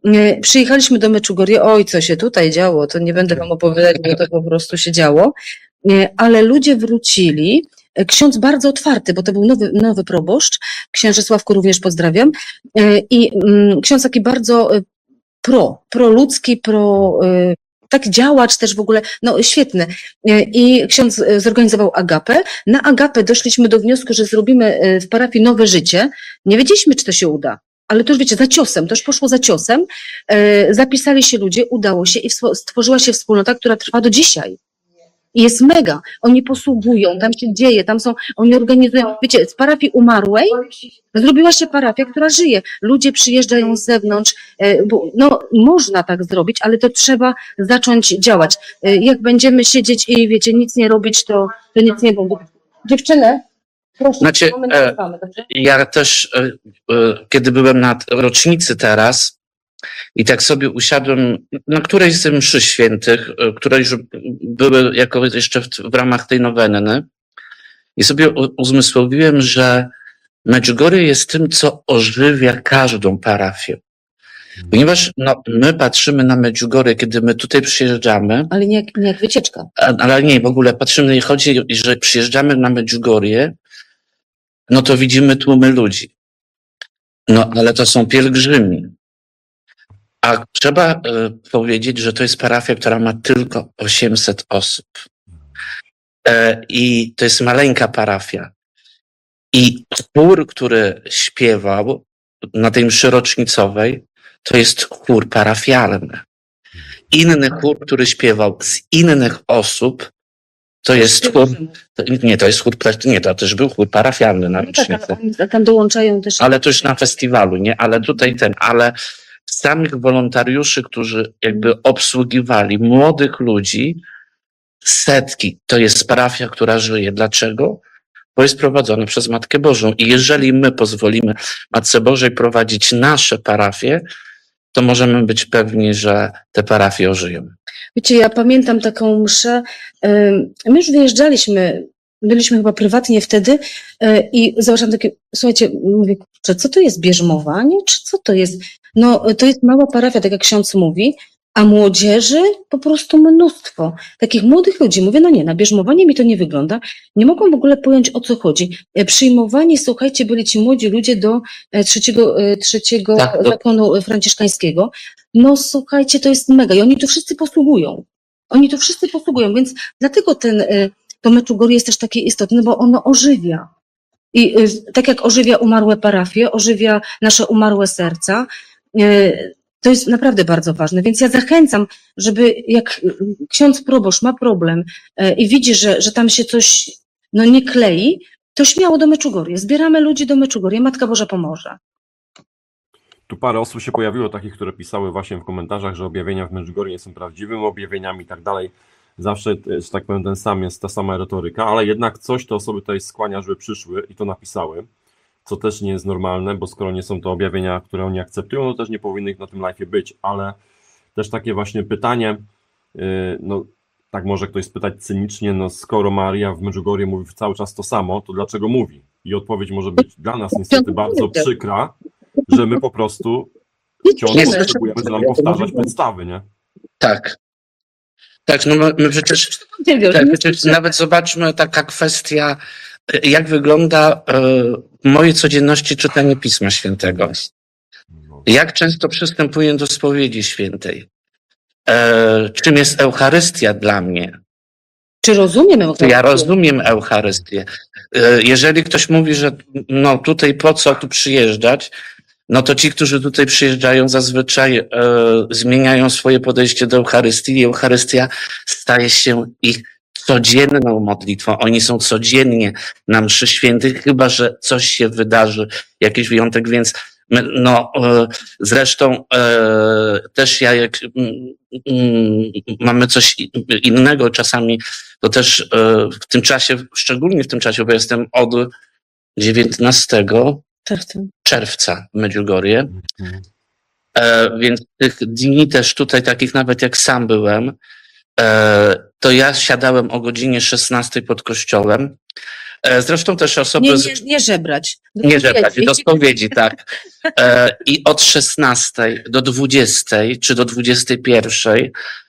S4: Przyjechaliśmy do Meczugorje, oj, co się tutaj działo, to nie będę wam opowiadać, bo to po prostu się działo, ale ludzie wrócili, ksiądz bardzo otwarty, bo to był nowy proboszcz, księże Sławku również pozdrawiam, i ksiądz taki bardzo proludzki, tak działacz też w ogóle, no świetny. I ksiądz zorganizował agapę. Na agapę doszliśmy do wniosku, że zrobimy w parafii nowe życie. Nie wiedzieliśmy, czy to się uda. Ale to już wiecie, za ciosem, to już poszło za ciosem. Zapisali się ludzie, udało się i stworzyła się wspólnota, która trwa do dzisiaj. I jest mega. Oni posługują, tam się dzieje, oni organizują. Wiecie, z parafii umarłej zrobiła się parafia, która żyje. Ludzie przyjeżdżają z zewnątrz, no można tak zrobić, ale to trzeba zacząć działać. Jak będziemy siedzieć i wiecie, nic nie robić, to nic nie będzie. Dziewczyny, proszę,
S5: Znaczy,
S4: nagrywamy, dobrze?
S5: ja też, kiedy byłem na rocznicy teraz i tak sobie usiadłem na którejś z mszy świętych, które już były jako jeszcze w ramach tej nowenny i sobie uzmysłowiłem, że Medjugorje jest tym, co ożywia każdą parafię. Ponieważ my patrzymy na Medjugorje, kiedy my tutaj przyjeżdżamy,
S4: Ale nie jak wycieczka.
S5: ale nie, w ogóle patrzymy, chodzi, że przyjeżdżamy na Medjugorje, no to widzimy tłumy ludzi. No, ale to są pielgrzymi. A trzeba powiedzieć, że to jest parafia, która ma tylko 800 osób. I to jest maleńka parafia. I chór, który śpiewał na tej mszy rocznicowej, to jest chór parafialny. Inny chór, który śpiewał z innych osób, to jest chór, to jest chór, nie, to też był chór parafialny na rocznicę.
S4: Tak, oni tam dołączają też.
S5: Ale to już na festiwalu, nie? Ale tutaj ale samych wolontariuszy, którzy jakby obsługiwali młodych ludzi, setki, to jest parafia, która żyje. Dlaczego? Bo jest prowadzona przez Matkę Bożą. I jeżeli my pozwolimy Matce Bożej prowadzić nasze parafie, to możemy być pewni, że te parafie ożyją.
S4: Wiecie, ja pamiętam taką mszę, my już wyjeżdżaliśmy, byliśmy chyba prywatnie wtedy i zobaczyłam takie, słuchajcie, mówię, kurczę, co to jest bierzmowanie, czy co to jest? No, to jest mała parafia, tak jak ksiądz mówi, a młodzieży po prostu mnóstwo. Takich młodych ludzi, mówię, no nie, na bierzmowanie mi to nie wygląda, nie mogą w ogóle pojąć, o co chodzi. Przyjmowani, słuchajcie, byli ci młodzi ludzie do trzeciego
S5: Tak,
S4: zakonu franciszkańskiego. No słuchajcie, to jest mega i oni tu wszyscy posługują. Więc dlatego to Medjugorje jest też takie istotne, bo ono ożywia. I tak jak ożywia umarłe parafie, ożywia nasze umarłe serca, to jest naprawdę bardzo ważne, więc ja zachęcam, żeby jak ksiądz proboszcz ma problem i widzi, że tam się coś nie klei, to śmiało do Medjugorje. Zbieramy ludzi do Medjugorje, Matka Boża pomoże.
S1: Tu parę osób się pojawiło, takich, które pisały właśnie w komentarzach, że objawienia w Medjugorje nie są prawdziwymi objawieniami i tak dalej. Zawsze, że tak powiem, ta sama retoryka, ale jednak coś te osoby tutaj skłania, żeby przyszły i to napisały, co też nie jest normalne, bo skoro nie są to objawienia, które oni akceptują, no też nie powinny ich na tym live'ie być, ale też takie właśnie pytanie, no tak może ktoś spytać cynicznie, no skoro Maria w Medjugorje mówi cały czas to samo, to dlaczego mówi? I odpowiedź może być dla nas niestety bardzo przykra, że my po prostu wciąż potrzebujemy nam powtarzać podstawy, nie?
S5: Tak. Tak, no my przecież nawet zobaczmy taka kwestia, jak wygląda w mojej codzienności czytanie Pisma Świętego. Jak często przystępuję do spowiedzi świętej? Czym jest Eucharystia dla mnie?
S4: Czy rozumiem Eucharystię?
S5: Ja rozumiem Eucharystię. Jeżeli ktoś mówi, że no tutaj po co tu przyjeżdżać, no to ci, którzy tutaj przyjeżdżają, zazwyczaj zmieniają swoje podejście do Eucharystii i Eucharystia staje się ich codzienną modlitwą. Oni są codziennie na mszy świętej, chyba że coś się wydarzy, jakiś wyjątek, więc zresztą też jak mamy coś innego czasami, to też w tym czasie, szczególnie w tym czasie, bo jestem od 19 czerwca w Medjugorje, więc tych dni też tutaj, takich nawet jak sam byłem, to ja siadałem o godzinie 16 pod kościołem, Zresztą też osoby
S4: Nie żebrać.
S5: nie żebrać, do spowiedzi, tak. I od 16 do 20 czy do 21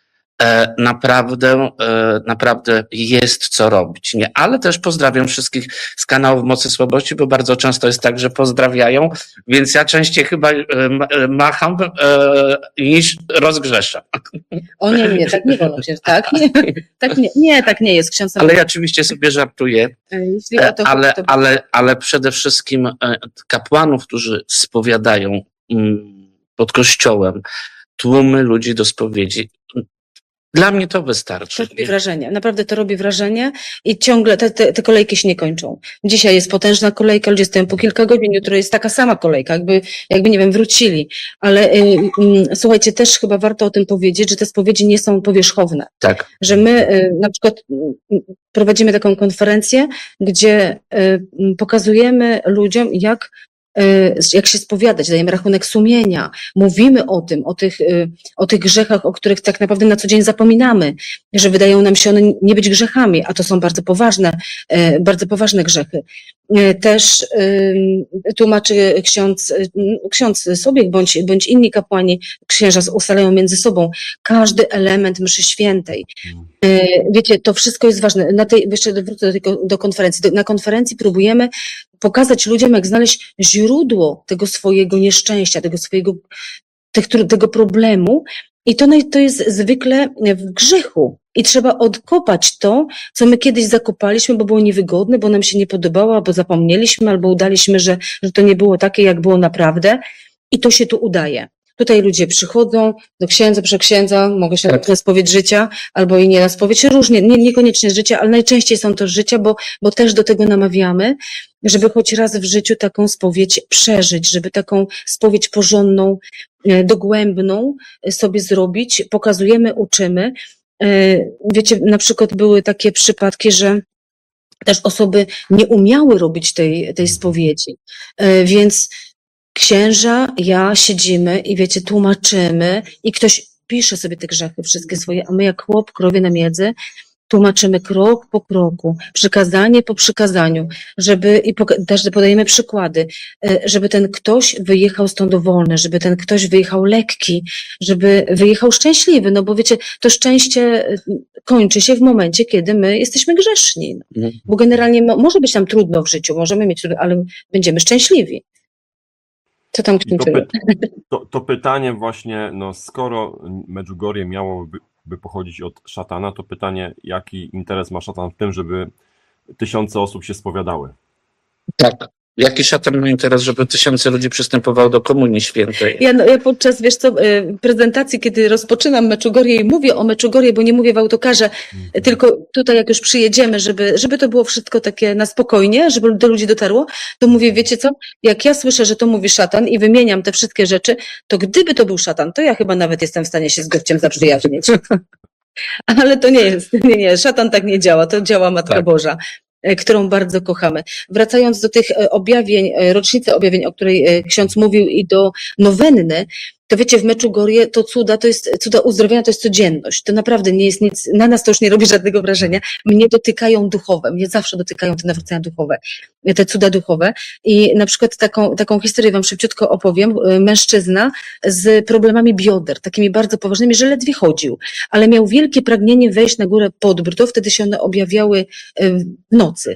S5: naprawdę jest co robić. Nie, ale też pozdrawiam wszystkich z kanałów Mocy Słabości, bo bardzo często jest tak, że pozdrawiają, więc ja częściej chyba macham niż rozgrzeszam.
S4: O nie, tak nie wolno się, tak? Tak nie jest, ksiądz.
S5: Ale ja oczywiście sobie żartuję.
S4: Jeśli o to chodzi, to...
S5: Ale przede wszystkim kapłanów, którzy spowiadają pod kościołem, tłumy ludzi do spowiedzi. Dla mnie to wystarczy.
S4: To robi wrażenie, naprawdę to robi wrażenie i ciągle te kolejki się nie kończą. Dzisiaj jest potężna kolejka, ludzie stoją po kilka godzin, jutro jest taka sama kolejka, jakby nie wiem, wrócili. Ale słuchajcie, też chyba warto o tym powiedzieć, że te spowiedzi nie są powierzchowne.
S5: Tak.
S4: Że my na przykład prowadzimy taką konferencję, gdzie pokazujemy ludziom, jak się spowiadać, dajemy rachunek sumienia, mówimy o tym, o tych grzechach, o których tak naprawdę na co dzień zapominamy, że wydają nam się one nie być grzechami, a to są bardzo poważne grzechy. Też tłumaczy ksiądz Sobiek bądź inni kapłani, księża ustalają między sobą każdy element mszy świętej. Wiecie, to wszystko jest ważne. Jeszcze wrócę do konferencji. Na konferencji próbujemy pokazać ludziom, jak znaleźć źródło tego swojego nieszczęścia, tego problemu. I to jest zwykle w grzechu. I trzeba odkopać to, co my kiedyś zakopaliśmy, bo było niewygodne, bo nam się nie podobało, albo zapomnieliśmy, albo udaliśmy, że to nie było takie, jak było naprawdę. I to się tu udaje. Tutaj ludzie przychodzą do księdza, proszę księdza, mogę się na spowiedź życia, albo i nie na spowiedź, różnie, niekoniecznie z życia, ale najczęściej są to z życia, bo też do tego namawiamy, żeby choć raz w życiu taką spowiedź przeżyć, żeby taką spowiedź porządną, dogłębną sobie zrobić. Pokazujemy, uczymy. Wiecie, na przykład były takie przypadki, że też osoby nie umiały robić tej spowiedzi, więc księża, ja siedzimy i wiecie, tłumaczymy i ktoś pisze sobie te grzechy wszystkie swoje, a my jak chłop krowie na miedzy tłumaczymy krok po kroku, przykazanie po przykazaniu, też podajemy przykłady, żeby ten ktoś wyjechał stąd wolny, żeby ten ktoś wyjechał lekki, żeby wyjechał szczęśliwy, no bo wiecie, to szczęście kończy się w momencie, kiedy my jesteśmy grzeszni, bo generalnie może być nam trudno w życiu, możemy mieć trudno, ale będziemy szczęśliwi. Co tam księżycu?
S1: To pytanie właśnie, no skoro Medjugorje miałoby pochodzić od szatana, to pytanie, jaki interes ma szatan w tym, żeby tysiące osób się spowiadały?
S5: Tak. Jaki szatan ma interes, żeby tysiące ludzi przystępowało do Komunii Świętej?
S4: Ja podczas, prezentacji, kiedy rozpoczynam Medjugorje i mówię o Medjugorje, bo nie mówię w autokarze, tylko tutaj jak już przyjedziemy, żeby to było wszystko takie na spokojnie, żeby do ludzi dotarło, to mówię, wiecie co, jak ja słyszę, że to mówi szatan i wymieniam te wszystkie rzeczy, to gdyby to był szatan, to ja chyba nawet jestem w stanie się z gościem zaprzyjaźnić. Ale to nie jest, nie, szatan tak nie działa, to działa Matka Boża, którą bardzo kochamy. Wracając do tych objawień, rocznicy objawień, o której ksiądz mówił i do nowenny, to wiecie, w Medjugorje to cuda uzdrowienia to jest codzienność. To naprawdę nie jest nic, na nas to już nie robi żadnego wrażenia. Mnie dotykają duchowe, mnie zawsze dotykają te nawrócenia duchowe, te cuda duchowe. I na przykład taką historię wam szybciutko opowiem. Mężczyzna z problemami bioder, takimi bardzo poważnymi, że ledwie chodził, ale miał wielkie pragnienie wejść na górę Podbór, to wtedy się one objawiały w nocy.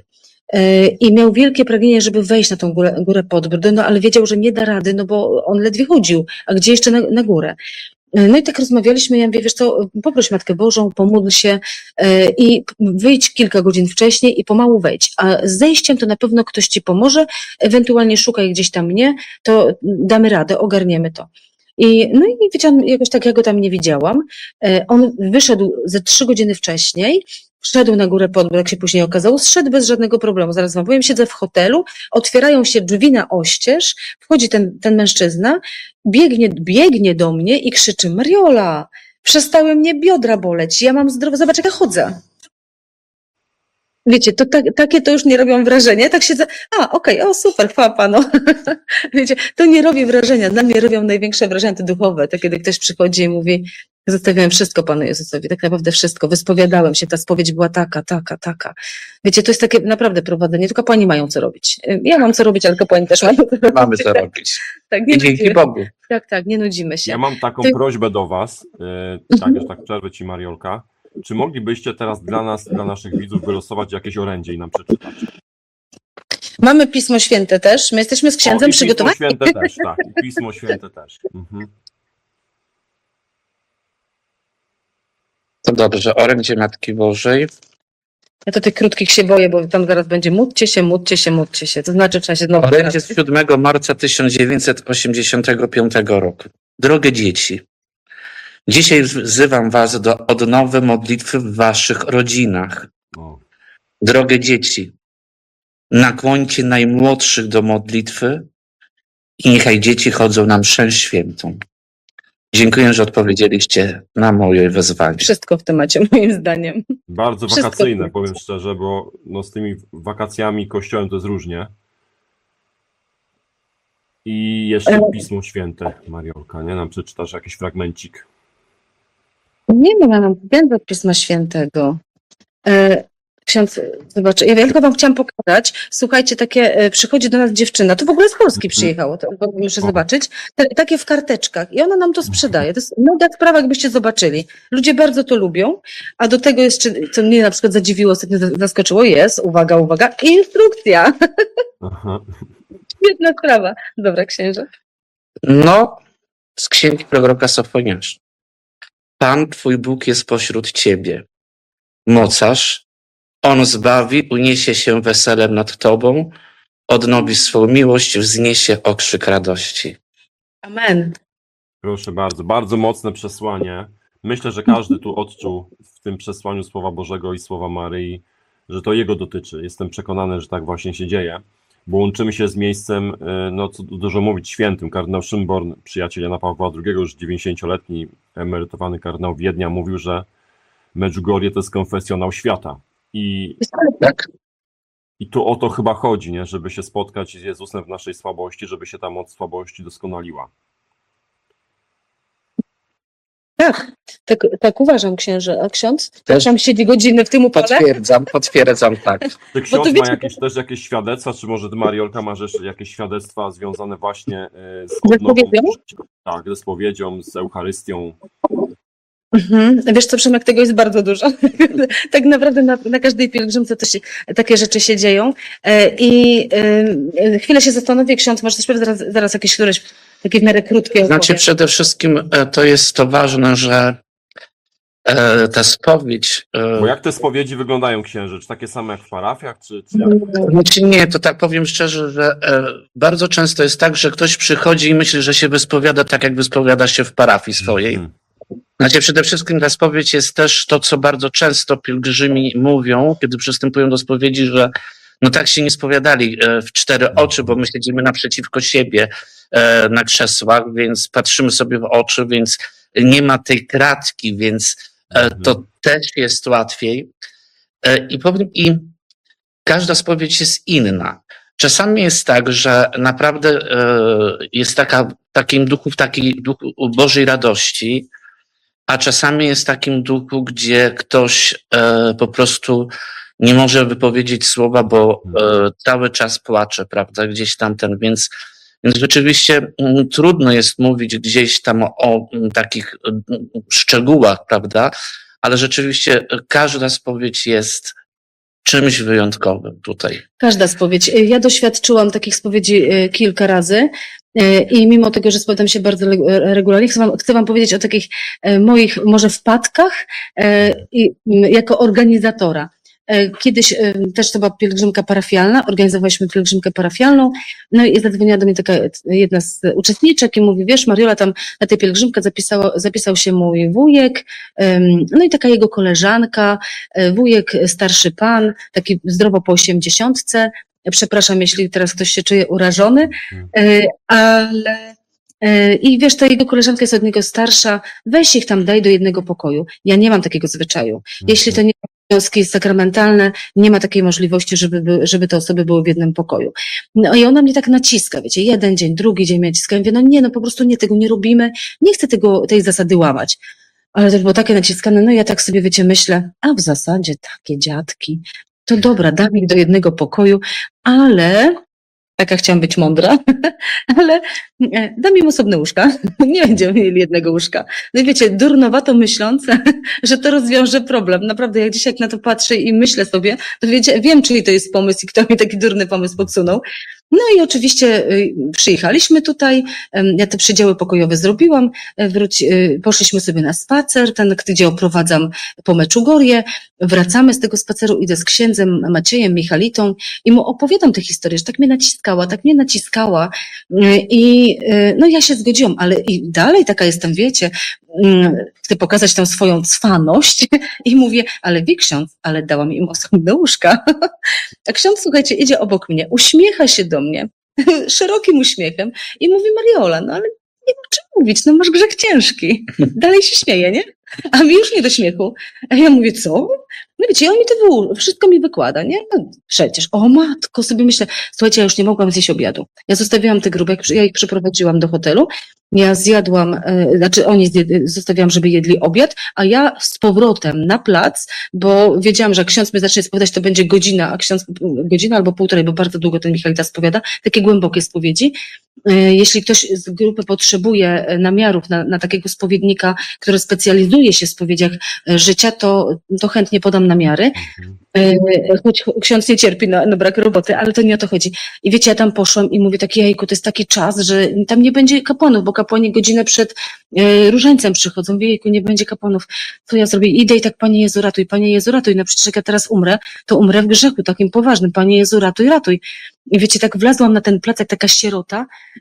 S4: I miał wielkie pragnienie, żeby wejść na tą górę Podbór, no ale wiedział, że nie da rady, no bo on ledwie chodził, a gdzie jeszcze na górę. No i tak rozmawialiśmy, ja mówię, wiesz co, poproś Matkę Bożą, pomódl się i wyjdź kilka godzin wcześniej i pomału wejdź, a z zejściem to na pewno ktoś ci pomoże, ewentualnie szukaj gdzieś tam mnie, to damy radę, ogarniemy to. I wiecie, jakoś tak ja go tam nie widziałam. On wyszedł ze 3 godziny wcześniej, wszedł na górę Podbór, jak się później okazało, zszedł bez żadnego problemu. Zaraz wam powiem, siedzę w hotelu, otwierają się drzwi na oścież, wchodzi ten mężczyzna, biegnie do mnie i krzyczy: Mariola, przestały mnie biodra boleć, ja mam zdrowe, zobacz jak ja chodzę. Wiecie, to takie to już nie robią wrażenia. Tak siedzę, okej, super, chwała Panu. Wiecie, to nie robi wrażenia. Dla mnie robią największe wrażenia te duchowe. To kiedy ktoś przychodzi i mówi: Zostawiałem wszystko Panu Jezusowi, tak naprawdę wszystko. Wyspowiadałem się, ta spowiedź była taka. Wiecie, to jest takie naprawdę prowadzenie, tylko kapłani mają co robić. Ja mam co robić, ale kapłani też mają co robić.
S5: Mamy to robić.
S4: Tak, nie
S5: I dzięki
S4: nudzimy.
S5: Bogu.
S4: Tak, nie nudzimy się.
S1: Ja mam taką
S4: Ty-
S1: prośbę do Was, tak, już tak przerwę Ci, Mariolka. Czy moglibyście teraz dla nas, dla naszych widzów wylosować jakieś orędzie i nam przeczytać?
S4: Mamy Pismo Święte też, my jesteśmy z księdzem
S1: I Pismo
S4: przygotowani.
S1: Święte też, tak. I Pismo Święte też. Mhm.
S5: To dobrze, orędzie Matki Bożej.
S4: Ja to tych krótkich się boję, bo tam zaraz będzie módlcie się. To znaczy trzeba się znowu...
S5: Orędzie z 7 marca 1985 roku. Drogie dzieci, dzisiaj wzywam was do odnowy modlitwy w waszych rodzinach.
S1: O,
S5: Drogie dzieci, nakłońcie najmłodszych do modlitwy i niechaj dzieci chodzą na mszę świętą. Dziękuję, że odpowiedzieliście na moje wezwanie.
S4: Wszystko w temacie, moim zdaniem.
S1: bardzo
S4: Wszystko.
S1: wakacyjne, powiem szczerze, bo no, z tymi wakacjami i kościołem to jest różnie. I jeszcze Pismo Święte, Mariolka, nie? Nam przeczytasz jakiś fragmencik.
S4: Nie no, ja mam więcej Pisma Świętego. Ksiądz, zobacz, ja tylko wam chciałam pokazać, słuchajcie, takie, przychodzi do nas dziewczyna, to w ogóle z Polski przyjechało, to muszę zobaczyć, takie w karteczkach i ona nam to sprzedaje, to jest mega sprawa, jakbyście zobaczyli. Ludzie bardzo to lubią, a do tego jeszcze, co mnie na przykład zadziwiło, ostatnio zaskoczyło, jest, uwaga, instrukcja.
S1: Aha.
S4: Świetna sprawa. Dobra, księże.
S5: No, z księgi proroka Sofoniasza. Pan twój Bóg jest pośród ciebie. Mocarz, on zbawi, uniesie się weselem nad tobą, odnowi swą miłość, wzniesie okrzyk radości.
S4: Amen.
S1: Proszę bardzo, bardzo mocne przesłanie. Myślę, że każdy tu odczuł w tym przesłaniu Słowa Bożego i Słowa Maryi, że to jego dotyczy. Jestem przekonany, że tak właśnie się dzieje, bo łączymy się z miejscem, no co dużo mówić, świętym. Kardynał Szymborn, przyjaciel Jana Pawła II, już 90-letni emerytowany kardynał Wiednia, mówił, że Medjugorje to jest konfesjonał świata.
S5: Tak?
S1: I tu o to chyba chodzi, nie? Żeby się spotkać z Jezusem w naszej słabości, żeby się ta moc słabości doskonaliła.
S4: Tak uważam, księże. A ksiądz?
S5: Też.
S4: Tam siedzi godziny w tym upale?
S5: Potwierdzam, tak.
S1: Czy ksiądz
S4: to wiecie-
S1: ma jakieś świadectwa, czy może ty, Mariolka, masz jeszcze jakieś świadectwa związane właśnie z
S4: Ze
S1: odnową
S4: spowiedzią?
S1: życia? Tak, ze spowiedzią, z Eucharystią.
S4: Wiesz co, Przemek, tego jest bardzo dużo. Tak naprawdę na każdej pielgrzymce takie rzeczy się dzieją. Chwilę się zastanowię, ksiądz, może też zaraz jakieś któreś takie w miarę krótkie
S5: Znaczy
S4: opowiem.
S5: przede wszystkim to jest to ważne, że ta spowiedź...
S1: Bo jak te spowiedzi wyglądają, księży? Czy takie same jak w parafiach, czy jak?
S5: Znaczy nie, to tak powiem szczerze, że bardzo często jest tak, że ktoś przychodzi i myśli, że się wyspowiada tak, jak wyspowiada się w parafii swojej.
S1: Mhm.
S5: Znaczy przede wszystkim ta spowiedź jest też to, co bardzo często pielgrzymi mówią, kiedy przystępują do spowiedzi, że no tak się nie spowiadali w cztery oczy, bo my siedzimy naprzeciwko siebie na krzesłach, więc patrzymy sobie w oczy, więc nie ma tej kratki, więc to też jest łatwiej. I każda spowiedź jest inna. Czasami jest tak, że naprawdę jest takim duchu, w takiej duchu Bożej radości, a czasami jest takim duchu, gdzie ktoś po prostu nie może wypowiedzieć słowa, bo cały czas płacze, prawda, gdzieś tam więc rzeczywiście trudno jest mówić gdzieś tam o takich szczegółach, prawda, ale rzeczywiście każda spowiedź jest czymś wyjątkowym tutaj.
S4: Każda spowiedź. Ja doświadczyłam takich spowiedzi kilka razy i mimo tego, że spowiadam się bardzo regularnie, chcę wam powiedzieć o takich moich może wpadkach jako organizatora. Kiedyś też to była pielgrzymka parafialna, organizowaliśmy pielgrzymkę parafialną, no i zadzwoniła do mnie taka jedna z uczestniczek i mówi, wiesz, Mariola, tam na tę pielgrzymkę zapisał się mój wujek, no i taka jego koleżanka, wujek starszy pan, taki zdrowo po 80, przepraszam, jeśli teraz ktoś się czuje urażony, ale i wiesz, ta jego koleżanka jest od niego starsza, weź ich tam, daj do jednego pokoju. Ja nie mam takiego zwyczaju. Jeśli to nie związki sakramentalne, nie ma takiej możliwości, żeby te osoby były w jednym pokoju. No i ona mnie tak naciska, wiecie, jeden dzień, drugi dzień mnie naciska. Ja mówię, no nie, no po prostu nie, tego nie robimy, nie chcę tej zasady łamać. Ale to było takie naciskane, no ja tak sobie, wiecie, myślę, a w zasadzie takie dziadki, to dobra, dam ich do jednego pokoju, ale, taka chciałam być mądra, ale dam im osobne łóżka, nie będziemy mieli jednego łóżka. No i wiecie, durnowato myśląc, że to rozwiąże problem. Naprawdę, jak dzisiaj na to patrzę i myślę sobie, to wiecie, wiem, czyj to jest pomysł i kto mi taki durny pomysł podsunął. No i oczywiście przyjechaliśmy tutaj, ja te przydziały pokojowe zrobiłam, poszliśmy sobie na spacer, ten, gdzie oprowadzam po Meczugorje, wracamy z tego spaceru, idę z księdzem Maciejem, Michalitą i mu opowiadam tę historię, że tak mnie naciskała i no ja się zgodziłam, ale i dalej taka jestem, wiecie, chcę pokazać tę swoją cwaność i mówię, ale wie ksiądz, ale dałam im osobne łóżka. A ksiądz, słuchajcie, idzie obok mnie, uśmiecha się do mnie szerokim uśmiechem i mówi, Mariola, no ale nie ma czym mówić, no masz grzech ciężki. Dalej się śmieje, nie? A mi już nie do śmiechu. A ja mówię, co? No wiecie, i on mi to wszystko mi wykłada, nie? No przecież, o matko, sobie myślę, słuchajcie, ja już nie mogłam zjeść obiadu. Ja zostawiłam te grube, ja ich przyprowadziłam do hotelu, ja zjadłam, zostawiałam, żeby jedli obiad, a ja z powrotem na plac, bo wiedziałam, że jak ksiądz mnie zacznie spowiadać, to będzie godzina, a ksiądz godzina albo półtorej, bo bardzo długo ten Michalita spowiada, takie głębokie spowiedzi. Jeśli ktoś z grupy potrzebuje namiarów na takiego spowiednika, który specjalizuje się w spowiedziach życia, to chętnie podam namiary. Choć ksiądz nie cierpi na brak roboty, ale to nie o to chodzi. I wiecie, ja tam poszłam i mówię tak, jejku, to jest taki czas, że tam nie będzie kapłanów, bo kapłani godzinę przed różańcem przychodzą. Mówię, jejku, nie będzie kapłanów. Co ja zrobię? Idę i tak, Panie Jezu, ratuj, Panie Jezu, ratuj. No przecież jak ja teraz umrę, to umrę w grzechu takim poważnym. Panie Jezu, ratuj, ratuj. I wiecie, tak wlazłam na ten plac jak taka sierota.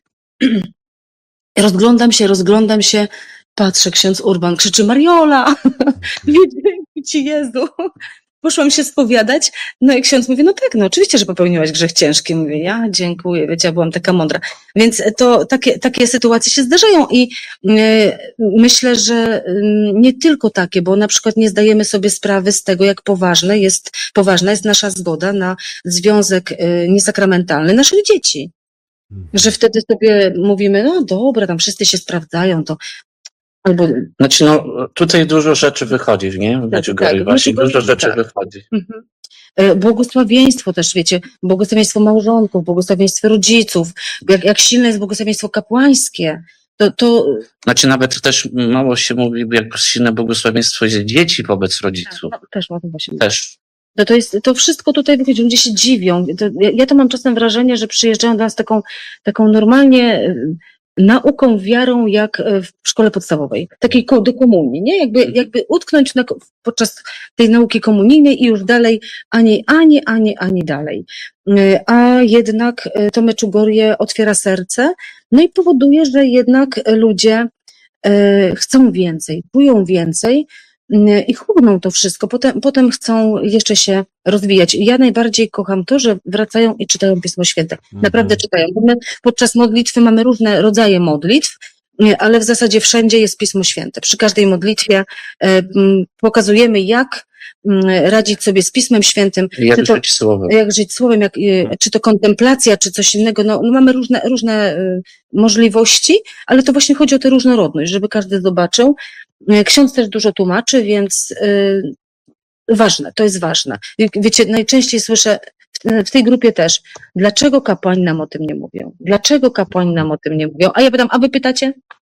S4: Rozglądam się, patrzę, ksiądz Urban krzyczy, Mariola, dzięki Ci Jezu. Poszłam się spowiadać, no i ksiądz mówi, no tak, no oczywiście, że popełniłaś grzech ciężki. Mówię, ja dziękuję, wiecie, ja byłam taka mądra. Więc to takie sytuacje się zdarzają i myślę, że nie tylko takie, bo na przykład nie zdajemy sobie sprawy z tego, jak poważna jest nasza zgoda na związek niesakramentalny naszych dzieci. Że wtedy sobie mówimy, no dobra, tam wszyscy się sprawdzają, to albo...
S5: Znaczy, no, tutaj dużo rzeczy wychodzi, nie? W Medjugorje właśnie, dużo rzeczy wychodzi.
S4: Błogosławieństwo też, wiecie, błogosławieństwo małżonków, błogosławieństwo rodziców, jak silne jest błogosławieństwo kapłańskie, to...
S5: Znaczy, nawet też mało się mówi, jak silne błogosławieństwo jest dzieci wobec rodziców.
S4: No, też o tym właśnie.
S5: Też.
S4: To wszystko tutaj wychodzi, ludzie się dziwią. Ja to mam czasem wrażenie, że przyjeżdżają do nas taką normalnie nauką, wiarą, jak w szkole podstawowej, takiej do komunii, nie? Jakby utknąć podczas tej nauki komunijnej i już dalej ani dalej. A jednak to Meczugorje otwiera serce, no i powoduje, że jednak ludzie chcą więcej, czują więcej, i chłodną to wszystko, potem chcą jeszcze się rozwijać. Ja najbardziej kocham to, że wracają i czytają Pismo Święte. Naprawdę czytają. Bo my podczas modlitwy mamy różne rodzaje modlitw, ale w zasadzie wszędzie jest Pismo Święte. Przy każdej modlitwie pokazujemy, jak radzić sobie z Pismem Świętym.
S5: Jak żyć słowem.
S4: Jak żyć słowem, czy to kontemplacja, czy coś innego. No mamy różne możliwości, ale to właśnie chodzi o tę różnorodność, żeby każdy zobaczył. Ksiądz też dużo tłumaczy, więc ważne, to jest ważne. Wiecie, najczęściej słyszę w tej grupie też, dlaczego kapłani nam o tym nie mówią? Dlaczego kapłani nam o tym nie mówią? A ja pytam, a wy pytacie?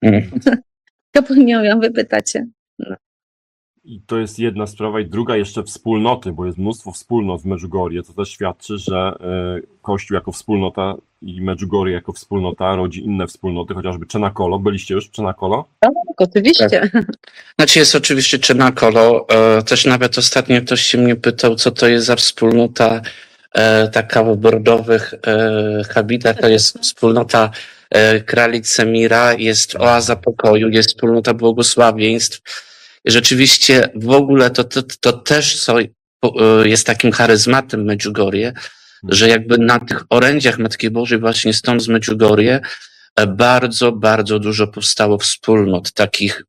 S4: Kapłani nie mówią, wy pytacie. No.
S1: I to jest jedna sprawa i druga jeszcze wspólnoty, bo jest mnóstwo wspólnot w Medjugorje, co też świadczy, że Kościół jako wspólnota i Medjugorje jako wspólnota rodzi inne wspólnoty, chociażby Czenakolo. Byliście już w Czenakolo?
S4: Tak, oczywiście.
S5: Tak. Znaczy jest oczywiście Czenakolo. Też nawet ostatnio ktoś się mnie pytał, co to jest za wspólnota taka w bordowych habitach. To jest wspólnota Kralic Semira, jest oaza pokoju, jest wspólnota błogosławieństw. Rzeczywiście w ogóle to też jest takim charyzmatem Medjugorje, że jakby na tych orędziach Matki Bożej właśnie stąd z Medjugorje bardzo, bardzo dużo powstało wspólnot, takich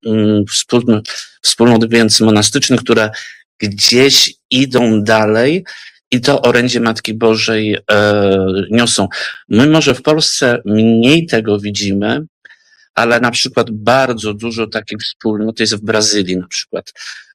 S5: wspólnot więc monastycznych, które gdzieś idą dalej i to orędzie Matki Bożej niosą. My może w Polsce mniej tego widzimy, ale na przykład bardzo dużo takich wspólnot jest w Brazylii na przykład.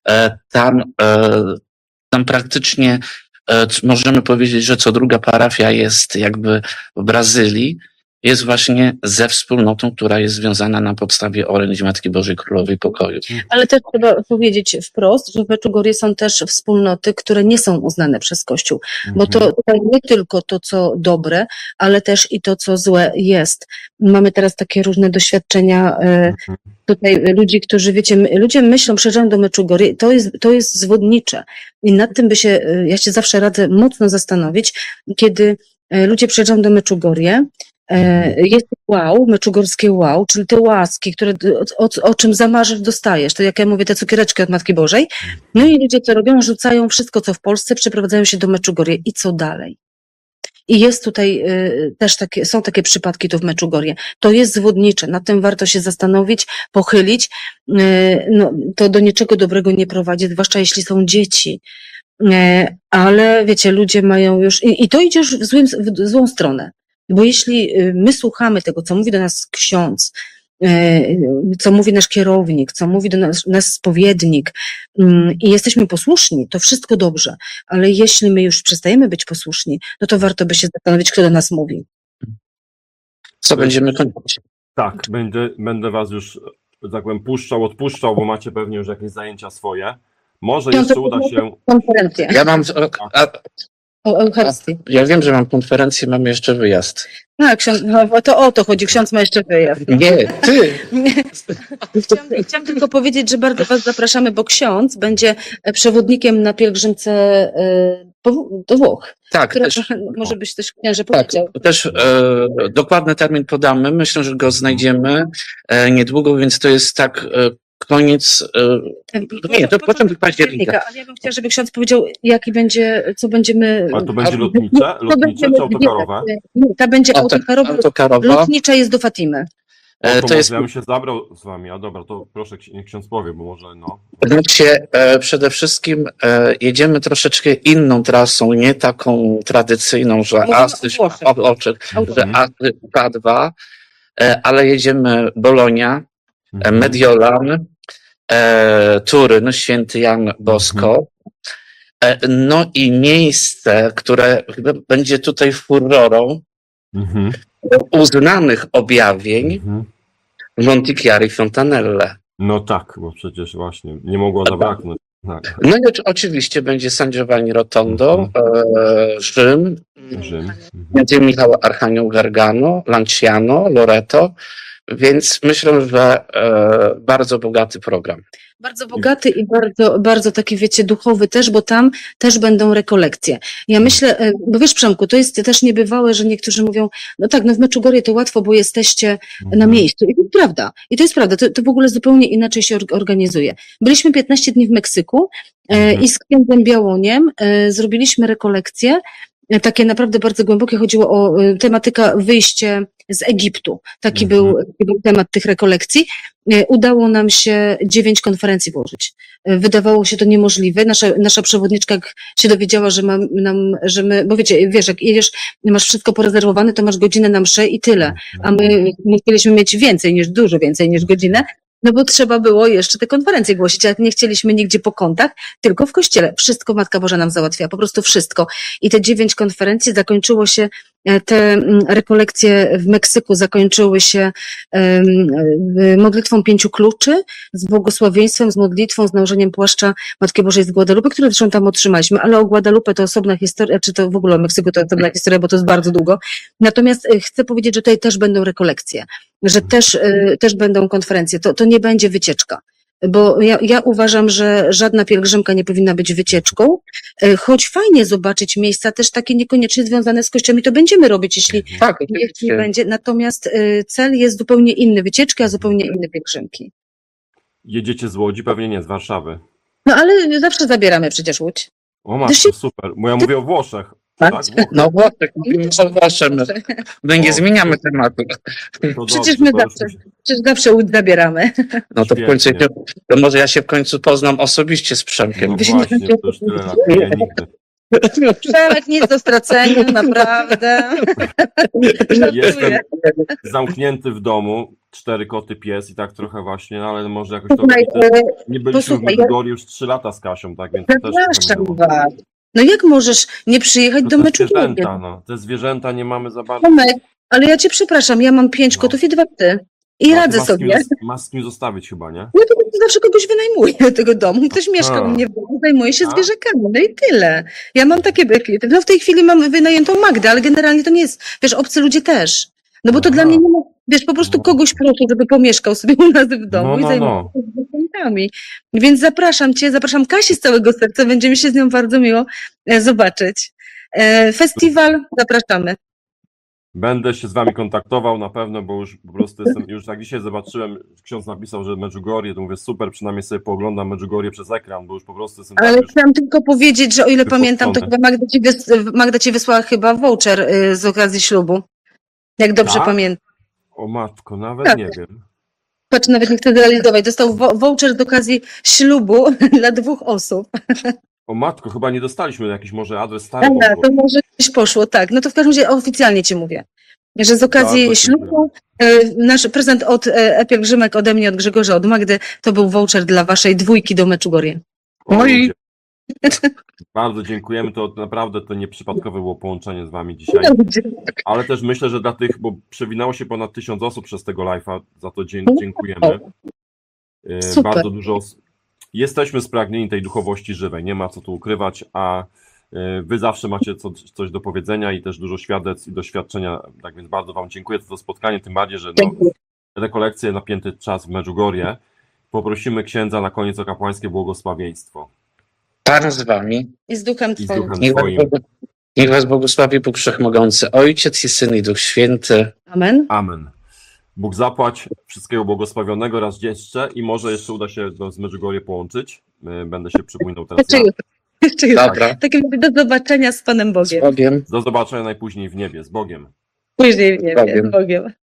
S5: Tam praktycznie możemy powiedzieć, że co druga parafia jest jakby w Brazylii, jest właśnie ze wspólnotą, która jest związana na podstawie orędzi Matki Bożej Królowej Pokoju.
S4: Ale też trzeba powiedzieć wprost, że w Meczugorje są też wspólnoty, które nie są uznane przez Kościół, bo to tutaj nie tylko to, co dobre, ale też i to, co złe jest. Mamy teraz takie różne doświadczenia tutaj ludzi, którzy, wiecie, ludzie myślą, przyjeżdżają do Meczugorje, to jest zwodnicze i nad tym ja się zawsze radzę mocno zastanowić, kiedy ludzie przyjeżdżają do Meczugorje. Jest wow, meczugorskie wow, czyli te łaski, które o czym zamarzysz, dostajesz. To jak ja mówię, te cukiereczki od Matki Bożej. No i ludzie co robią? Rzucają wszystko, co w Polsce, przeprowadzają się do Meczugorje. I co dalej? I jest tutaj też są takie przypadki tu w Meczugorje. To jest zwodnicze, nad tym warto się zastanowić, pochylić. No, to do niczego dobrego nie prowadzi, zwłaszcza jeśli są dzieci. Ale wiecie, ludzie mają już, i to idzie już w złą stronę. Bo jeśli my słuchamy tego, co mówi do nas ksiądz, co mówi nasz kierownik, co mówi do nas spowiednik i jesteśmy posłuszni, to wszystko dobrze. Ale jeśli my już przestajemy być posłuszni, no to warto by się zastanowić, kto do nas mówi.
S5: Co będziemy kończyć?
S1: Tak, będę was już, że tak powiem, odpuszczał, bo macie pewnie już jakieś zajęcia swoje. Może jeszcze uda się...
S4: Konferencję.
S5: Ja mam...
S4: O Eucharystii.
S5: Ja wiem, że mam konferencję, mam jeszcze wyjazd.
S4: Tak, ksiądz, no, to o to chodzi, ksiądz ma jeszcze wyjazd.
S5: Nie, ty!
S4: Chciałam tylko powiedzieć, że bardzo was zapraszamy, bo ksiądz będzie przewodnikiem na pielgrzymce do Włoch.
S5: Tak,
S4: Która,
S5: też,
S4: może byś też księże
S5: tak,
S4: powiedział.
S5: też dokładny termin podamy. Myślę, że go znajdziemy niedługo, więc to jest tak koniec... nie, to początek października.
S4: Ale ja bym chciała, żeby ksiądz powiedział, jaki będzie, co będziemy...
S1: Ale to będzie lotnicze czy autokarowe?
S4: Nie, ta będzie autokarowa. Lotnicza jest do Fatimy.
S1: To jest... Ja bym się zabrał z wami, a dobra, to proszę, niech ksiądz powie, bo może no...
S5: Znaczy, przede wszystkim jedziemy troszeczkę inną trasą, nie taką tradycyjną, że K2, ale jedziemy Bolonia, Mediolan, Turyn, Święty Jan Bosko. No i miejsce, które chyba będzie tutaj furorą uznanych objawień Montichiari Fontanelle.
S1: No tak, bo przecież właśnie nie mogło zabraknąć. Tak.
S5: No i oczywiście będzie San Giovanni Rotondo, Rzym, będzie Michał Archanioł Gargano, Lanciano, Loreto, więc myślę, że bardzo bogaty program.
S4: Bardzo bogaty i bardzo, bardzo taki, wiecie, duchowy też, bo tam też będą rekolekcje. Ja myślę, bo wiesz, Przemku, to jest też niebywałe, że niektórzy mówią, no tak, no w Meczugorje to łatwo, bo jesteście na miejscu. I to jest prawda. I to jest prawda. To w ogóle zupełnie inaczej się organizuje. Byliśmy 15 dni w Meksyku i z księdzem Białoniem zrobiliśmy rekolekcje. Takie naprawdę bardzo głębokie, chodziło o tematyka wyjście z Egiptu. Taki był temat tych rekolekcji. Udało nam się 9 konferencji włożyć. Wydawało się to niemożliwe. Nasza przewodniczka jak się dowiedziała, że my, bo wiesz, jak jedziesz, masz wszystko porezerwowane, to masz godzinę na mszę i tyle. A my chcieliśmy mieć dużo więcej niż godzinę. No bo trzeba było jeszcze te konferencje głosić, ale nie chcieliśmy nigdzie po kątach, tylko w kościele. Wszystko Matka Boża nam załatwiła, po prostu wszystko. I te 9 konferencji zakończyło się, te rekolekcje w Meksyku zakończyły się modlitwą 5 kluczy, z błogosławieństwem, z modlitwą, z nałożeniem płaszcza Matki Bożej z Guadalupe, które zresztą tam otrzymaliśmy, ale o Guadalupe to osobna historia, czy to w ogóle o Meksyku to osobna historia, bo to jest bardzo długo. Natomiast chcę powiedzieć, że tutaj też będą rekolekcje, że też będą konferencje. To nie będzie wycieczka. Bo ja uważam, że żadna pielgrzymka nie powinna być wycieczką, choć fajnie zobaczyć miejsca też takie niekoniecznie związane z kościołem i to będziemy robić, jeśli nie będzie. Natomiast cel jest zupełnie inny wycieczki, a zupełnie inne pielgrzymki.
S1: Jedziecie z Łodzi? Pewnie nie, z Warszawy.
S4: No ale zawsze zabieramy przecież Łódź.
S1: O matko, super. Bo ja mówię o Włoszech.
S5: Tak? No Włoszech, mówimy o Włoszech. My nie zmieniamy tematu.
S4: Przecież my zawsze Łódź zabieramy.
S5: No to w końcu, to może ja się w końcu poznam osobiście z Przemkiem.
S1: No właśnie, to już tyle lat, nie, nigdy.
S4: Przemek, nic do stracenia, naprawdę.
S1: Jestem zamknięty w domu 4 koty, pies i tak trochę właśnie, no ale może jakoś to...
S4: Słuchaj,
S1: Nie byliśmy w
S4: posłuchaj,
S1: Medjugorju już 3 lata z Kasią, tak więc to też trochę
S4: Zapraszam
S1: minęło.
S4: was. No jak możesz nie przyjechać
S1: To
S4: do
S1: te
S4: meczu?
S1: zwierzęta, no. Te zwierzęta nie mamy za bardzo.
S4: Tomek, ale ja cię przepraszam, ja mam 5
S1: No.
S4: kotów i 2 psy. I
S1: No, ty
S4: radzę
S1: masz z kim
S4: sobie.
S1: masz z kim zostawić chyba, nie?
S4: No to zawsze kogoś wynajmuję do tego domu. Ktoś mieszka u mnie w domu, zajmuje się
S1: A.
S4: zwierzakami. No i tyle. Ja mam takie klipy. No w tej chwili mam wynajętą Magdę, ale generalnie to nie jest, wiesz, obcy ludzie też. No bo to
S1: Aha.
S4: dla mnie nie ma, wiesz, po prostu
S1: No.
S4: kogoś proszę, żeby pomieszkał sobie u nas w domu
S1: No,
S4: i
S1: no,
S4: zajmował
S1: no.
S4: się zwierzętami. Więc zapraszam cię, zapraszam Kasię z całego serca. Będzie mi się z nią bardzo miło zobaczyć. Festiwal, zapraszamy.
S1: Będę się z wami kontaktował na pewno, bo już po prostu jestem, już jak dzisiaj zobaczyłem, ksiądz napisał, że Medjugorje, to mówię super, przynajmniej sobie pooglądam Medjugorje przez ekran, bo już po prostu jestem
S4: Ale
S1: tak już...
S4: chciałam tylko powiedzieć, że o ile
S1: wypoczony.
S4: pamiętam, to chyba Magda ci wysłała chyba voucher z okazji ślubu. Jak dobrze
S1: Tak?
S4: pamiętam.
S1: O matko, nawet
S4: Tak.
S1: nie wiem.
S4: Patrz, nawet nie chcę zrealizować. Dostał voucher z okazji ślubu dla 2 osób.
S1: O matko, chyba nie dostaliśmy jakiś może adres stary.
S4: Dobra, to może gdzieś poszło, tak. No to w każdym razie oficjalnie ci mówię, że z okazji
S1: Bardzo
S4: ślubu nasz prezent od pielgrzymek ode mnie, od Grzegorza, od Magdy, to był voucher dla waszej 2 do Medjugorje.
S1: O,
S4: i-
S1: ludzie. Bardzo dziękujemy, to naprawdę to nieprzypadkowe było połączenie z wami dzisiaj. Ale też myślę, że dla tych, bo przewinęło się ponad 1000 osób przez tego live'a, za to dziękujemy.
S4: Super.
S1: Bardzo dużo jesteśmy spragnieni tej duchowości żywej, nie ma co tu ukrywać, a wy zawsze macie coś do powiedzenia i też dużo świadectw i doświadczenia, tak więc bardzo wam dziękuję za to spotkanie, tym bardziej, że no,
S4: Dziękuję.
S1: rekolekcje, napięty czas w Medjugorje. Poprosimy księdza na koniec o kapłańskie błogosławieństwo
S5: Pan z wami.
S4: I z duchem
S1: i z
S4: twoim.
S1: duchem
S5: Niech was,
S1: twoim.
S5: niech was błogosławi Bóg Wszechmogący, Ojciec i Syn i Duch Święty.
S4: Amen.
S1: Amen. Bóg zapłać, wszystkiego błogosławionego raz jeszcze i może jeszcze uda się z Medjugorje połączyć. Będę się przypominał teraz.
S4: Jeszcze jutro. Jeszcze jutro.
S5: Dobra,
S4: W takim razie do zobaczenia z Panem
S5: z
S4: Bogiem.
S5: Bogiem.
S1: Do zobaczenia najpóźniej w niebie. Z Bogiem.
S4: Później w niebie,
S5: Bogiem.
S4: z Bogiem.